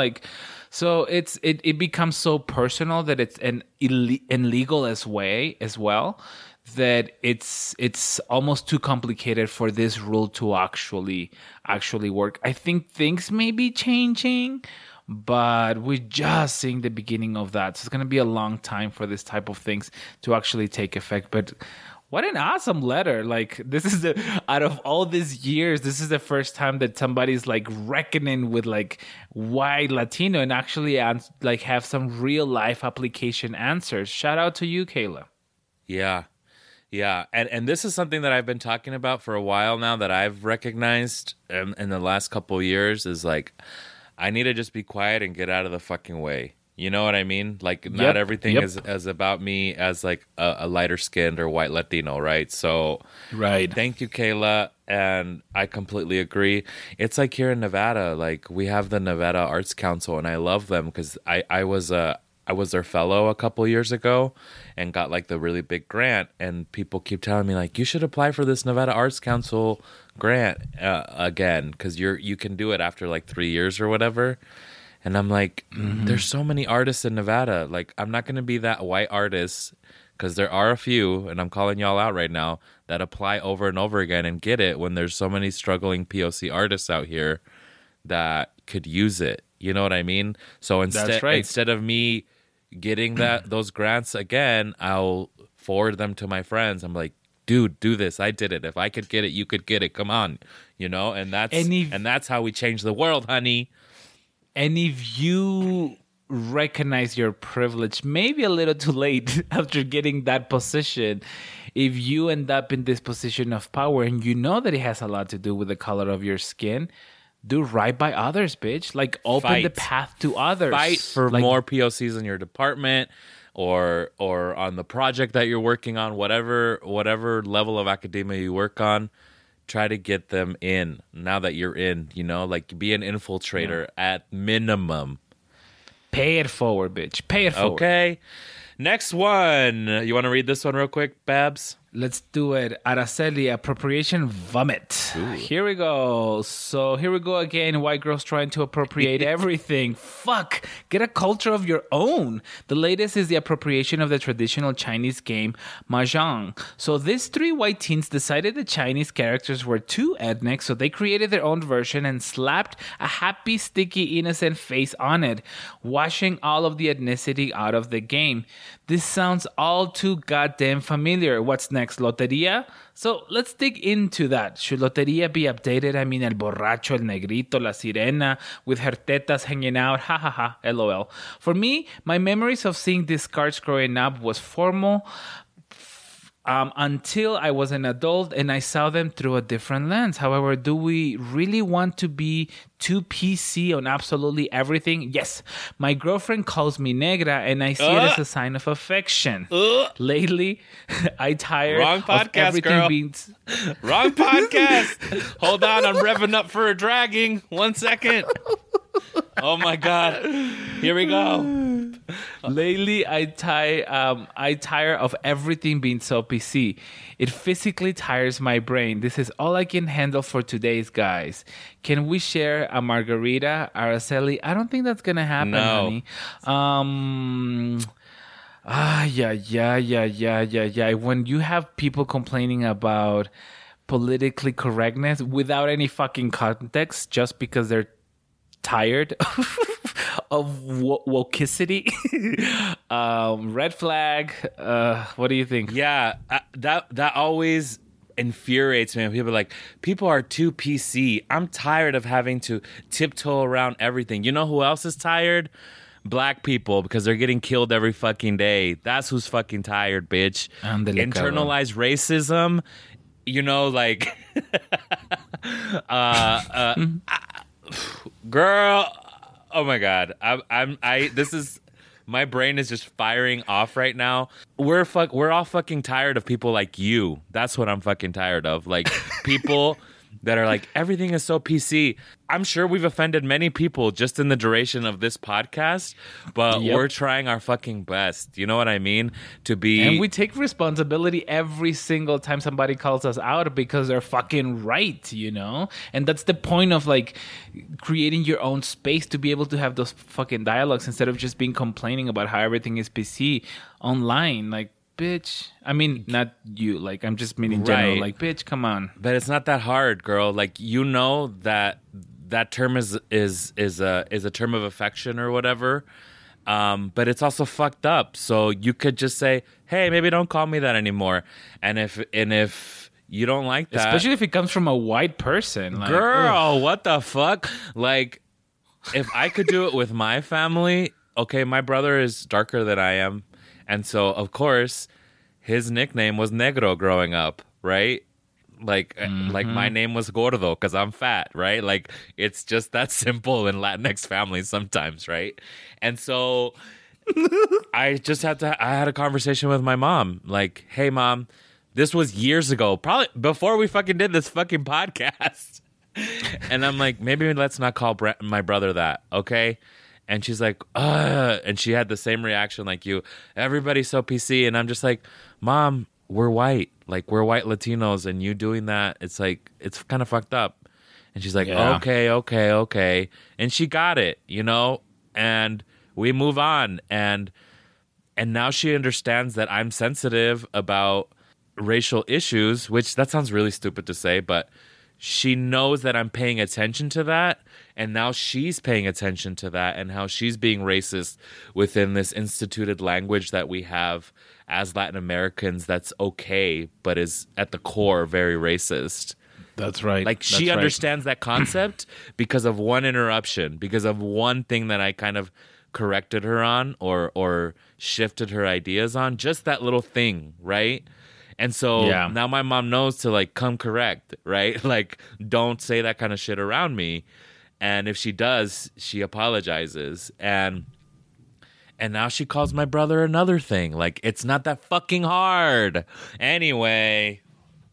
so it becomes so personal that it's an illegal as well, that it's almost too complicated for this rule to actually work. I think things may be changing, but we're just seeing the beginning of that. So it's going to be a long time for this type of things to actually take effect. But what an awesome letter. Like, this is out of all these years, this is the first time that somebody's like reckoning with like white Latino and actually have some real life application answers. Shout out to you, Kayla. Yeah. Yeah. And this is something that I've been talking about for a while now that I've recognized in the last couple of years is like, I need to just be quiet and get out of the fucking way. You know what I mean? Like, not everything Yep. is as about me as like a lighter skinned or white Latino, right? So, Right. thank you, Kayla. And I completely agree. It's like here in Nevada, like we have the Nevada Arts Council, and I love them because I was their fellow a couple years ago and got like the really big grant. And people keep telling me like, you should apply for this Nevada Arts Council grant again because you can do it after like 3 years or whatever. And I'm like, there's so many artists in Nevada. Like, I'm not going to be that white artist because there are a few, and I'm calling y'all out right now, that apply over and over again and get it when there's so many struggling POC artists out here that could use it. You know what I mean? So instead of me getting those grants again, I'll forward them to my friends. I'm like, dude, do this. I did it. If I could get it, you could get it. Come on. You know, and that's how we change the world, honey. And if you recognize your privilege, maybe a little too late after getting that position, if you end up in this position of power and you know that it has a lot to do with the color of your skin, do right by others, bitch. Like, open the path to others. Fight for more POCs in your department or on the project that you're working on, whatever level of academia you work on. Try to get them in now that you're in, you know, like be an infiltrator at minimum. Pay it forward, bitch. Pay it forward. Okay. Next one. You want to read this one real quick, Babs? Let's do it. Araceli, appropriation vomit. Ooh. Here we go. So here we go again. White girls trying to appropriate everything. Fuck. Get a culture of your own. The latest is the appropriation of the traditional Chinese game Mahjong. So these 3 white teens decided the Chinese characters were too ethnic, so they created their own version and slapped a happy, sticky, innocent face on it, washing all of the ethnicity out of the game. This sounds all too goddamn familiar. What's next, Loteria? So let's dig into that. Should Loteria be updated? I mean, el borracho, el negrito, la sirena, with her tetas hanging out. Ha ha ha, lol. For me, my memories of seeing these cards growing up was formal, until I was an adult and I saw them through a different lens. However, do we really want to be too PC on absolutely everything? Yes. My girlfriend calls me negra and I see it as a sign of affection. Lately, I tired Wrong podcast, of everything girl. being... Wrong podcast. Hold on, I'm revving up for a dragging. 1 second. Oh my God. Here we go. Lately, I tire of everything being so PC. It physically tires my brain. This is all I can handle for today's guys. Can we share a margarita, Araceli? I don't think that's gonna happen, honey. Yeah. When you have people complaining about politically correctness without any fucking context, just because they're tired of wokeicity, red flag. What do you think? Yeah, that always infuriates me when people are like, people are too PC. I'm tired of having to tiptoe around everything. You know who else is tired? Black people, because they're getting killed every fucking day. That's who's fucking tired, bitch. Internalized racism, you know, like girl, oh my God. My brain is just firing off right now. We're all fucking tired of people like you. That's what I'm fucking tired of. Like, people that are like, everything is so PC. I'm sure we've offended many people just in the duration of this podcast, but we're trying our fucking best. You know what I mean? And we take responsibility every single time somebody calls us out because they're fucking right, you know? And that's the point of, like, creating your own space to be able to have those fucking dialogues instead of just being complaining about how everything is PC online. Like, bitch. I mean, not you. Like, I'm just meaning general. Like, bitch, come on. But it's not that hard, girl. Like, you know that term is a term of affection or whatever. But it's also fucked up. So you could just say, hey, maybe don't call me that anymore. And if you don't like that, especially if it comes from a white person, like, girl, what the fuck? Like, if I could do it with my family, okay, my brother is darker than I am. And so, of course, his nickname was Negro growing up, right? Like my name was Gordo because I'm fat, right? Like it's just that simple in Latinx families sometimes, right? And so I had a conversation with my mom. Like, hey, Mom, this was years ago, probably before we fucking did this fucking podcast. And I'm like, maybe let's not call my brother that, okay? And she's like, and she had the same reaction like you. Everybody's so PC. And I'm just like, Mom, we're white. Like, we're white Latinos, and you doing that, it's like, it's kind of fucked up. And she's like, okay. And she got it, you know? And we move on. And now she understands that I'm sensitive about racial issues, which that sounds really stupid to say, but she knows that I'm paying attention to that, and now she's paying attention to that and how she's being racist within this instituted language that we have as Latin Americans that's okay, but is at the core very racist. That's right. Like she understands that concept because of one interruption, because of one thing that I kind of corrected her on or shifted her ideas on, just that little thing, right? And so now my mom knows to like come correct, right? Like don't say that kind of shit around me. And if she does, she apologizes. And now she calls my brother another thing. Like it's not that fucking hard. Anyway,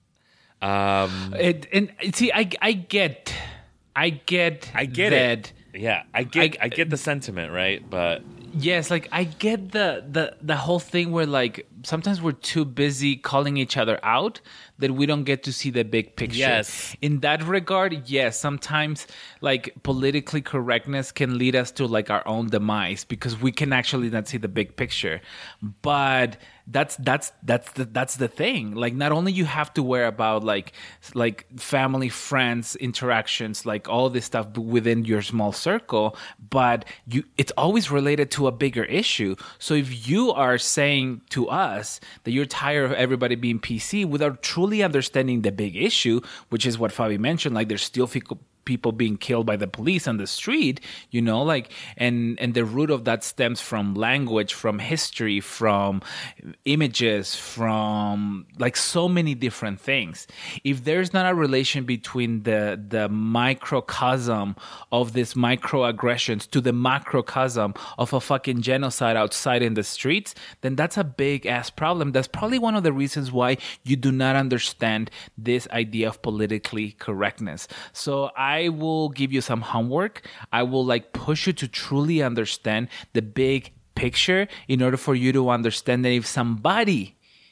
see, I get that. Yeah, I get the sentiment, right? But yes, like I get the whole thing where like sometimes we're too busy calling each other out that we don't get to see the big picture. Yes. In that regard, yes, sometimes like politically correctness can lead us to like our own demise because we can actually not see the big picture. But that's the thing. Like not only you have to worry about like family, friends, interactions, like all this stuff within your small circle, but it's always related to a bigger issue. So if you are saying to us that you're tired of everybody being PC without truly understanding the big issue, which is what Fabi mentioned, like there's still people being killed by the police on the street, you know, like, and the root of that stems from language, from history, from images, from like so many different things. If there's not a relation between the microcosm of these microaggressions to the macrocosm of a fucking genocide outside in the streets, then that's a big ass problem. That's probably one of the reasons why you do not understand this idea of politically correctness. So I will give you some homework. I will like push you to truly understand the big picture in order for you to understand that if somebody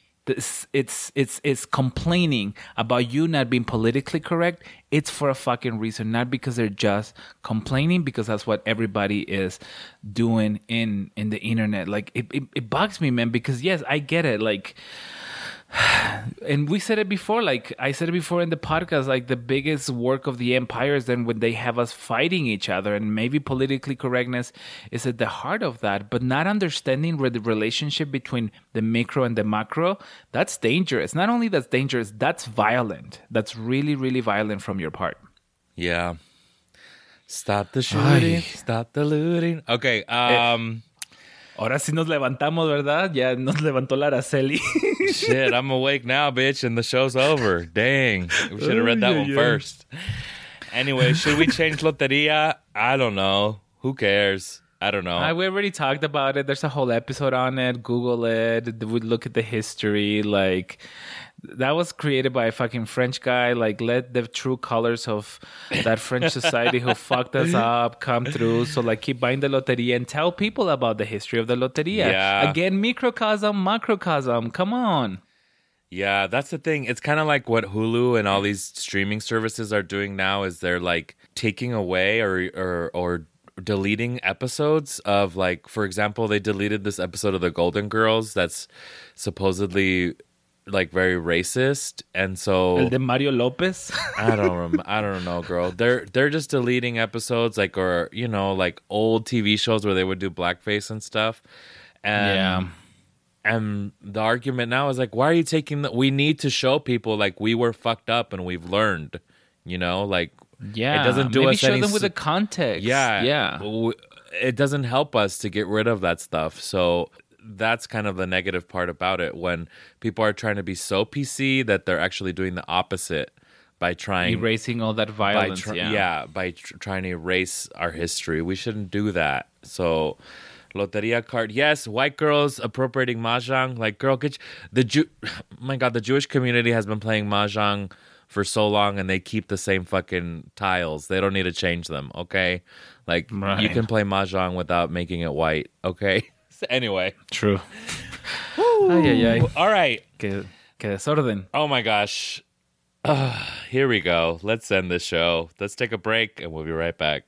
it's complaining about you not being politically correct, it's for a fucking reason, not because they're just complaining, because that's what everybody is doing in the internet. Like it bugs me, man, because yes, I get it. Like, and we said it before, like I said it before in the podcast, like the biggest work of the empire is then when they have us fighting each other, and maybe politically correctness is at the heart of that, but not understanding the relationship between the micro and the macro, that's dangerous. Not only that's dangerous, that's violent. That's really, really violent from your part. Yeah. Stop the shooting. Stop the looting. Okay. Ahora sí nos levantamos, ¿verdad? Ya nos levantó la Araceli. Shit, I'm awake now, bitch, and the show's over. Dang. We should have read that one first. Anyway, should we change Loteria? I don't know. Who cares? I don't know. We already talked about it. There's a whole episode on it. Google it. We look at the history. Like, that was created by a fucking French guy. Like, let the true colors of that French society who fucked us up come through. So, like, keep buying the Loteria and tell people about the history of the Loteria. Yeah. Again, microcosm, macrocosm. Come on. Yeah, that's the thing. It's kind of like what Hulu and all these streaming services are doing now is they're, like, taking away or deleting episodes of, like, for example, they deleted this episode of The Golden Girls that's supposedly like very racist, and so El de Mario Lopez. I don't know, girl. They're just deleting episodes, like, or you know, like old TV shows where they would do blackface and stuff. And and the argument now is like, why are you taking we need to show people like we were fucked up and we've learned, you know, like. Yeah, it doesn't do maybe us show any them with the context. Yeah. It doesn't help us to get rid of that stuff. So that's kind of the negative part about it, when people are trying to be so PC that they're actually doing the opposite by trying erasing all that violence. By trying to erase our history. We shouldn't do that. So, Loteria card, yes. White girls appropriating mahjong, like, girl, my God, the Jewish community has been playing mahjong for so long, and they keep the same fucking tiles. They don't need to change them. Okay, like, you can play mahjong without making it white. Okay. Anyway, true. Ay, ay, ay. All right. Que desorden. Oh my gosh. Here we go. Let's end this show. Let's take a break, and we'll be right back.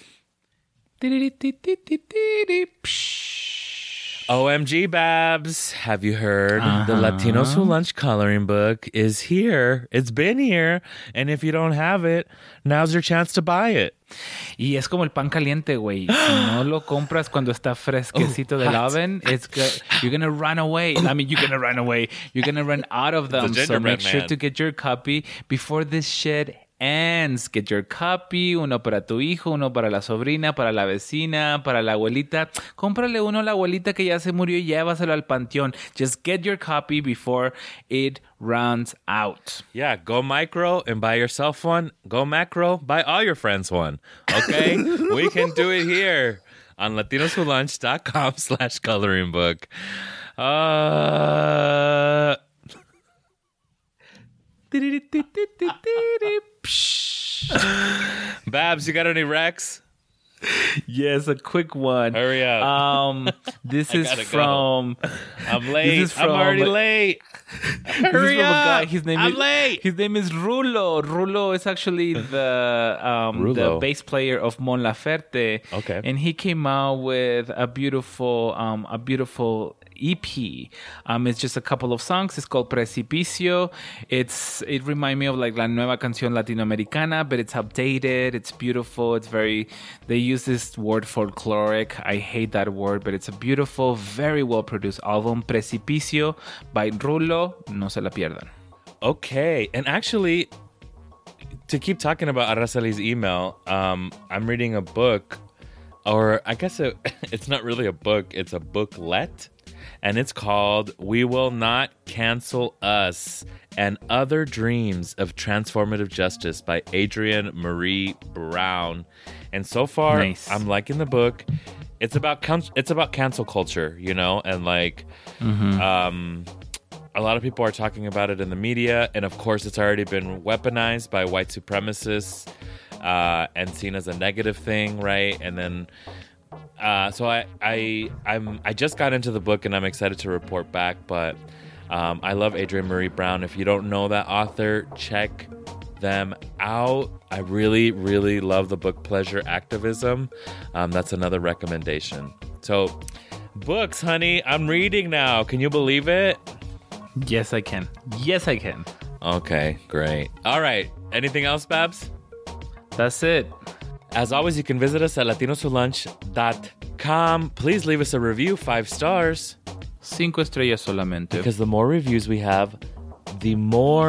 OMG, Babs. Have you heard? The Latinos Who Lunch coloring book is here. It's been here. And if you don't have it, now's your chance to buy it. Y es como el pan caliente, güey. Si no lo compras cuando está fresquecito del oven, you're going to run away. I mean, you're going to run away. You're going to run out of them. So make sure to get your copy before this shit ends. Get your copy, uno para tu hijo, uno para la sobrina, para la vecina, para la abuelita. Cómprale uno a la abuelita que ya se murió y llévaselo al panteón. Just get your copy before it runs out. Yeah, go micro and buy yourself one. Go macro, buy all your friends one. Okay? We can do it here on latinoswholunch.com/coloring book. Babs, you got any recs? Yes, a quick one. Hurry up. This is from... I'm late. I'm already late. Hurry up. I'm late. His name is Rulo. Rulo is actually the bass player of Mon Laferte. Okay. And he came out with a beautiful EP. It's just a couple of songs. It's called Precipicio. It reminds me of like La Nueva Canción Latinoamericana, but it's updated. It's beautiful. It's very... They use this word folkloric. I hate that word, but it's a beautiful, very well-produced album. Precipicio by Rulo. No se la pierdan. Okay. And actually, to keep talking about Araceli's email, I'm reading a book, or I guess it's not really a book. It's a booklet. And it's called We Will Not Cancel Us and Other Dreams of Transformative Justice by Adrienne Marie Brown. And so far, nice. I'm liking the book. It's about cancel culture, you know, and like a lot of people are talking about it in the media. And of course, it's already been weaponized by white supremacists and seen as a negative thing, right? And then... So I just got into the book and I'm excited to report back, but I love Adrienne Marie Brown. If you don't know that author, check them out. I really, really love the book Pleasure Activism. That's another recommendation. So books, honey, I'm reading now. Can you believe it? Yes, I can. Yes, I can. Okay, great. All right. Anything else, Babs? That's it. As always, you can visit us at latinoswholunch.com. Please leave us a review, 5 stars. 5 estrellas solamente. Because the more reviews we have, the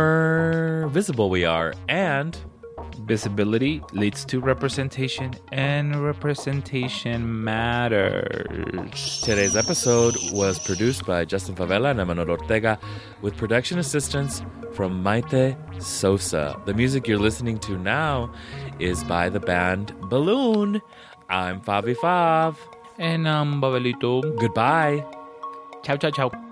more visible we are. And visibility leads to representation, and representation matters. Today's episode was produced by Justin Favela and Emanuel Ortega with production assistance from Maite Sosa. The music you're listening to now is by the band Balloon. I'm Favi Fav. And I'm Babelito. Goodbye. Ciao, ciao, ciao.